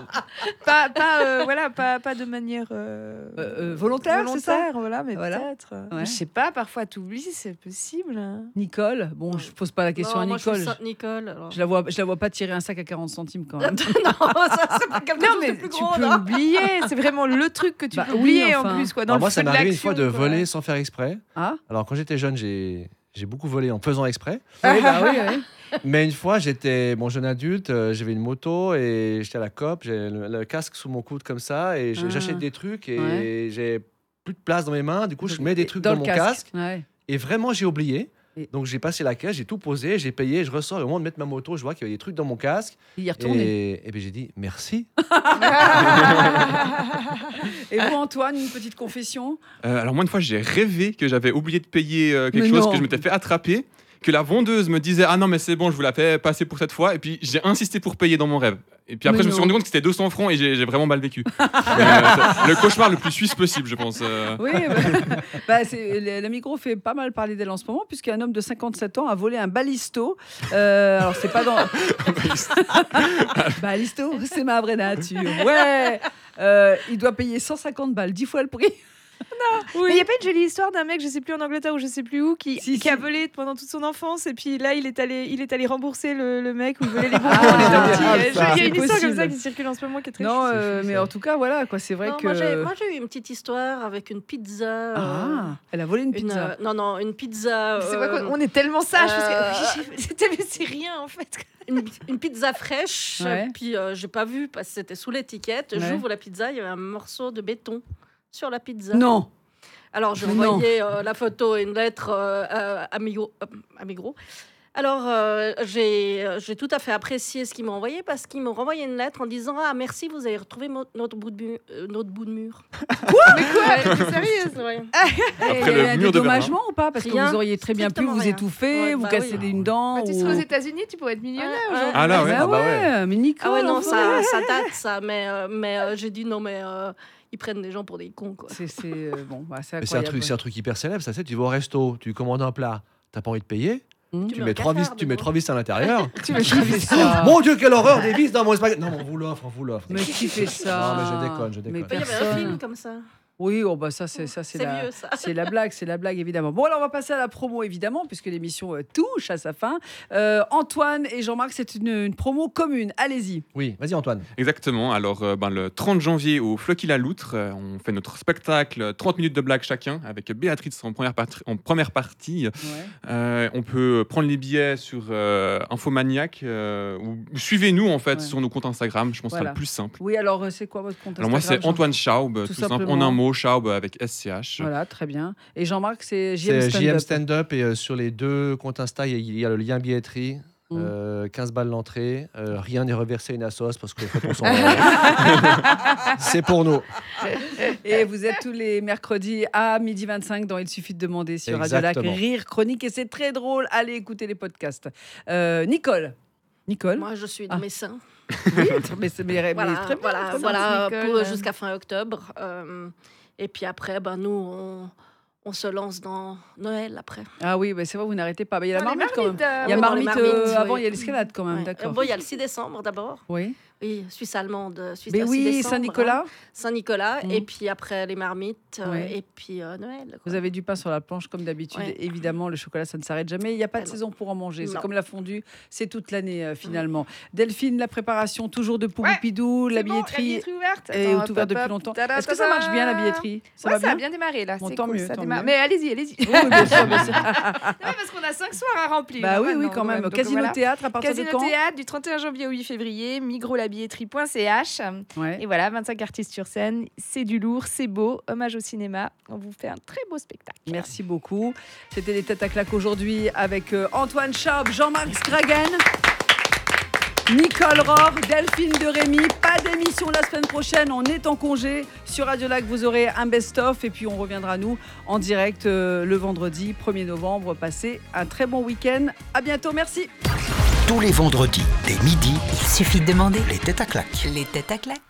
[SPEAKER 7] pas de manière
[SPEAKER 3] Volontaire, c'est ça?
[SPEAKER 7] voilà, mais
[SPEAKER 3] Voilà.
[SPEAKER 7] peut-être.
[SPEAKER 3] Ouais.
[SPEAKER 7] Je sais pas, parfois t'oublies, c'est possible.
[SPEAKER 3] Nicole, bon, je pose pas la question
[SPEAKER 1] Non,
[SPEAKER 3] à
[SPEAKER 1] moi,
[SPEAKER 3] Nicole.
[SPEAKER 1] je suis Sainte Nicole. Alors.
[SPEAKER 3] Je la vois pas tirer un sac à 40 centimes quand même.
[SPEAKER 1] non, ça, c'est pas quelque
[SPEAKER 7] Non,
[SPEAKER 1] chose
[SPEAKER 7] mais
[SPEAKER 1] de plus
[SPEAKER 7] tu
[SPEAKER 1] gros,
[SPEAKER 7] peux
[SPEAKER 1] non.
[SPEAKER 7] l'oublier. C'est vraiment le truc que tu
[SPEAKER 3] Bah
[SPEAKER 7] peux
[SPEAKER 3] oui,
[SPEAKER 7] oublier
[SPEAKER 3] enfin.
[SPEAKER 7] en plus, quoi. Dans
[SPEAKER 5] Alors
[SPEAKER 7] le
[SPEAKER 5] moi,
[SPEAKER 7] feu
[SPEAKER 5] ça
[SPEAKER 7] de
[SPEAKER 5] m'est arrivé une
[SPEAKER 7] l'action,
[SPEAKER 5] fois de
[SPEAKER 7] quoi.
[SPEAKER 5] voler sans faire exprès.
[SPEAKER 3] Ah,
[SPEAKER 5] Alors quand j'étais jeune, j'ai beaucoup volé en faisant exprès.
[SPEAKER 3] oui, bah oui, oui.
[SPEAKER 5] Mais une fois, j'étais jeune adulte, j'avais une moto et j'étais à la COP, j'ai le casque sous mon coude comme ça et
[SPEAKER 3] Ah.
[SPEAKER 5] j'achète des trucs et
[SPEAKER 3] Ouais.
[SPEAKER 5] j'ai plus de place dans mes mains. Du coup, je mets des trucs dans
[SPEAKER 3] le
[SPEAKER 5] mon casque
[SPEAKER 3] Ouais.
[SPEAKER 5] et vraiment, j'ai oublié.
[SPEAKER 3] Et-
[SPEAKER 5] Donc j'ai passé la caisse, j'ai tout posé, j'ai payé, je ressors et au moment de mettre ma moto, je vois qu'il y avait des trucs dans mon casque
[SPEAKER 3] Il y est retourné.
[SPEAKER 5] et puis j'ai dit merci.
[SPEAKER 3] Et vous, Antoine, une petite confession?
[SPEAKER 6] Alors moi une fois j'ai rêvé que j'avais oublié de payer quelque
[SPEAKER 3] Mais
[SPEAKER 6] chose,
[SPEAKER 3] non.
[SPEAKER 6] que je m'étais fait attraper, que la vendeuse me disait ah non mais c'est bon je vous la fais passer pour cette fois, et puis j'ai insisté pour payer dans mon rêve. Et puis après
[SPEAKER 3] Mais
[SPEAKER 6] je me suis
[SPEAKER 3] non.
[SPEAKER 6] rendu compte que c'était 200 francs et j'ai vraiment mal vécu. C'est le cauchemar le plus suisse possible je pense.
[SPEAKER 3] Oui, la Migros fait pas mal parler d'elle en ce moment, puisqu'un homme de 57 ans a volé un balisto. Alors, c'est pas dans. Balisto, c'est ma vraie nature. Ouais. Il doit payer 150 balles, 10 fois le prix.
[SPEAKER 7] Mais il n'y a pas une jolie histoire d'un mec, je sais plus en Angleterre ou je sais plus où, qui a volé pendant toute son enfance et puis là il est allé rembourser le mec ou il volait les bonbons en étant petit.
[SPEAKER 5] ça.
[SPEAKER 7] Il y a une
[SPEAKER 3] C'est
[SPEAKER 7] histoire comme
[SPEAKER 3] possible.
[SPEAKER 7] ça qui circule en ce moment qui est très
[SPEAKER 3] Non,
[SPEAKER 7] chouette.
[SPEAKER 3] mais en tout cas, voilà, quoi. C'est vrai
[SPEAKER 1] Non,
[SPEAKER 3] que.
[SPEAKER 1] moi, j'ai eu une petite histoire avec une pizza.
[SPEAKER 3] Ah, elle a volé une pizza.
[SPEAKER 1] Une pizza.
[SPEAKER 7] C'est vrai qu'on est tellement sage parce
[SPEAKER 1] euh,
[SPEAKER 7] que c'est rien en fait.
[SPEAKER 1] une pizza fraîche.
[SPEAKER 3] Ouais.
[SPEAKER 1] Puis j'ai pas vu parce que c'était sous l'étiquette.
[SPEAKER 3] Ouais.
[SPEAKER 1] J'ouvre la pizza, il y avait un morceau de béton sur la pizza.
[SPEAKER 3] Non.
[SPEAKER 1] Alors j'ai
[SPEAKER 3] Mais non.
[SPEAKER 1] envoyé la photo et une lettre à Migros. Alors j'ai tout à fait apprécié ce qu'ils m'ont envoyé parce qu'ils m'ont renvoyé une lettre en disant ah merci vous avez retrouvé notre bout de mur.
[SPEAKER 7] Mais quoi?
[SPEAKER 1] T'es sérieuse? Ouais.
[SPEAKER 6] Après
[SPEAKER 3] Et
[SPEAKER 6] le
[SPEAKER 3] il y a
[SPEAKER 6] mur
[SPEAKER 3] des
[SPEAKER 6] de Berlin.
[SPEAKER 3] dommagements ou pas? Parce que
[SPEAKER 1] Rien.
[SPEAKER 3] vous auriez très bien pu
[SPEAKER 1] Strictement
[SPEAKER 3] vous
[SPEAKER 1] rien.
[SPEAKER 3] étouffer,
[SPEAKER 1] Ouais,
[SPEAKER 3] vous
[SPEAKER 1] bah
[SPEAKER 3] casser
[SPEAKER 1] oui.
[SPEAKER 3] une dent.
[SPEAKER 7] Tu
[SPEAKER 3] ou...
[SPEAKER 7] serais aux États-Unis, tu pourrais être millionnaire aujourd'hui.
[SPEAKER 6] Ah là, ouais.
[SPEAKER 3] Ah
[SPEAKER 5] Ah bah
[SPEAKER 3] ouais, mais Nicole.
[SPEAKER 1] Ah ouais non
[SPEAKER 3] enfin.
[SPEAKER 1] ça date ça mais j'ai dit non mais ils prennent des gens pour des cons quoi.
[SPEAKER 3] C'est bon, bah, c'est
[SPEAKER 5] Mais c'est un
[SPEAKER 3] incroyable.
[SPEAKER 5] truc hyper célèbre, ça c'est, tu vas au resto, tu commandes un plat, t'as pas envie de payer,
[SPEAKER 3] Mmh.
[SPEAKER 5] tu mets 3 vis, à l'intérieur.
[SPEAKER 3] Tu me fais ça.
[SPEAKER 5] Mon Dieu, quelle horreur, des vis dans mon spaghetti. Non, mais on vous l'offre.
[SPEAKER 3] Mais qui fait ça?
[SPEAKER 5] Non, mais je déconne.
[SPEAKER 3] Mais
[SPEAKER 1] Il y avait un
[SPEAKER 3] personne.
[SPEAKER 1] film comme ça.
[SPEAKER 3] Oui, oh bah ça c'est
[SPEAKER 1] C'est
[SPEAKER 3] la
[SPEAKER 1] vieux ça.
[SPEAKER 3] c'est la blague évidemment. Bon alors on va passer à la promo évidemment puisque l'émission touche à sa fin. Antoine et Jean-Marc, c'est une promo commune. Allez-y.
[SPEAKER 5] Oui, vas-y Antoine.
[SPEAKER 6] Exactement, alors le 30 janvier au Flocky la Loutre, on fait notre spectacle 30 minutes de blague chacun avec Béatrice en première partie.
[SPEAKER 3] Ouais.
[SPEAKER 6] On peut prendre les billets sur Infomaniac ou suivez-nous en fait
[SPEAKER 3] Ouais.
[SPEAKER 6] sur nos comptes Instagram, je pense que c'est
[SPEAKER 3] Voilà.
[SPEAKER 6] le plus simple.
[SPEAKER 3] Oui, alors c'est quoi votre compte
[SPEAKER 6] Alors moi
[SPEAKER 3] Instagram,
[SPEAKER 6] c'est Antoine Schaub, tout simple,
[SPEAKER 3] simplement.
[SPEAKER 6] en un mot, Schaub avec SCH.
[SPEAKER 3] Voilà, très bien. Et Jean-Marc, c'est JM
[SPEAKER 5] C'est JM
[SPEAKER 3] Stand-up.
[SPEAKER 5] Stand-Up et sur les deux comptes Insta, il y a le lien billetterie. 15 balles l'entrée, rien n'est reversé à une assos parce que fait, on s'en c'est pour nous.
[SPEAKER 3] Et vous êtes tous les mercredis à 12h25 dans Il suffit de demander sur Radio Lac.
[SPEAKER 5] Exactement.
[SPEAKER 3] Rire chronique et c'est très drôle. Allez écouter les podcasts. Nicole.
[SPEAKER 1] Moi je suis de
[SPEAKER 3] Ah.
[SPEAKER 1] Messin.
[SPEAKER 3] Oui, mais très bien.
[SPEAKER 1] Voilà,
[SPEAKER 3] très bien.
[SPEAKER 1] voilà
[SPEAKER 7] Nicole,
[SPEAKER 1] pour jusqu'à fin octobre. Et puis après, nous, on se lance dans Noël après.
[SPEAKER 3] Ah oui, bah c'est vrai, vous n'arrêtez pas. Bah, il y a la
[SPEAKER 7] Dans les
[SPEAKER 3] marmite quand même.
[SPEAKER 7] marmites,
[SPEAKER 3] Il y a
[SPEAKER 1] oui, dans les
[SPEAKER 3] marmite
[SPEAKER 1] marmites,
[SPEAKER 3] avant,
[SPEAKER 1] oui.
[SPEAKER 3] il y a l'escalade quand même,
[SPEAKER 1] Ouais.
[SPEAKER 3] d'accord.
[SPEAKER 1] Bon, il y a le 6 décembre d'abord.
[SPEAKER 3] Oui.
[SPEAKER 1] Oui, Suisse allemande, Suisse
[SPEAKER 3] Mais
[SPEAKER 1] à 6
[SPEAKER 3] oui,
[SPEAKER 1] décembre,
[SPEAKER 3] Saint-Nicolas.
[SPEAKER 1] hein. Saint-Nicolas,
[SPEAKER 3] Mhm.
[SPEAKER 1] et puis après les marmites,
[SPEAKER 3] Ouais.
[SPEAKER 1] et puis Noël. quoi.
[SPEAKER 3] Vous avez du pain sur la planche comme d'habitude.
[SPEAKER 1] Ouais.
[SPEAKER 3] Évidemment, le chocolat, ça ne s'arrête jamais. Il n'y a pas de
[SPEAKER 1] Ah non.
[SPEAKER 3] saison pour en manger. C'est
[SPEAKER 1] Non.
[SPEAKER 3] comme la fondue, c'est toute l'année finalement. Delphine, la préparation toujours de
[SPEAKER 7] Ouais,
[SPEAKER 3] Poupidou, la
[SPEAKER 7] C'est bon,
[SPEAKER 3] billetterie
[SPEAKER 7] ouverte.
[SPEAKER 3] est
[SPEAKER 7] Attends,
[SPEAKER 3] ouverte depuis
[SPEAKER 7] hop,
[SPEAKER 3] longtemps.
[SPEAKER 7] tada,
[SPEAKER 3] Est-ce que ça
[SPEAKER 7] tada.
[SPEAKER 3] marche bien la billetterie? Ça
[SPEAKER 7] Ouais,
[SPEAKER 3] va
[SPEAKER 7] ça a
[SPEAKER 3] bien
[SPEAKER 7] bien démarré là.
[SPEAKER 3] Bon,
[SPEAKER 7] C'est
[SPEAKER 3] tant
[SPEAKER 7] cool,
[SPEAKER 3] mieux,
[SPEAKER 7] ça
[SPEAKER 3] tant
[SPEAKER 7] démarre.
[SPEAKER 3] mieux.
[SPEAKER 7] Mais allez-y.
[SPEAKER 3] Oui, bien sûr, bien sûr.
[SPEAKER 7] Non, parce qu'on a 5 soirs à remplir.
[SPEAKER 3] Bah
[SPEAKER 7] hein,
[SPEAKER 3] oui, oui,
[SPEAKER 7] maintenant,
[SPEAKER 3] quand même.
[SPEAKER 7] donc
[SPEAKER 3] Casino
[SPEAKER 7] voilà.
[SPEAKER 3] Théâtre, à partir
[SPEAKER 7] Casino
[SPEAKER 3] de quand?
[SPEAKER 7] Théâtre du 31 janvier au 8 février, migrolabilletterie.ch.
[SPEAKER 3] Ouais.
[SPEAKER 7] Et voilà, 25 artistes sur scène, c'est du lourd, c'est beau, hommage au cinéma. On vous fait un très beau spectacle.
[SPEAKER 3] Merci beaucoup. C'était les têtes à claques aujourd'hui avec Antoine Schaub, Jean-Marc Scragen, Nicole Rohr, Delphine de Rémy. Pas d'émission la semaine prochaine, on est en congé. Sur Radio Lac, vous aurez un best-of et puis on reviendra nous en direct le vendredi 1er novembre. Passez un très bon week-end. À bientôt, merci.
[SPEAKER 2] Tous les vendredis, dès midi,
[SPEAKER 8] Il suffit de demander.
[SPEAKER 2] les têtes à claques.
[SPEAKER 8] Les têtes à claques.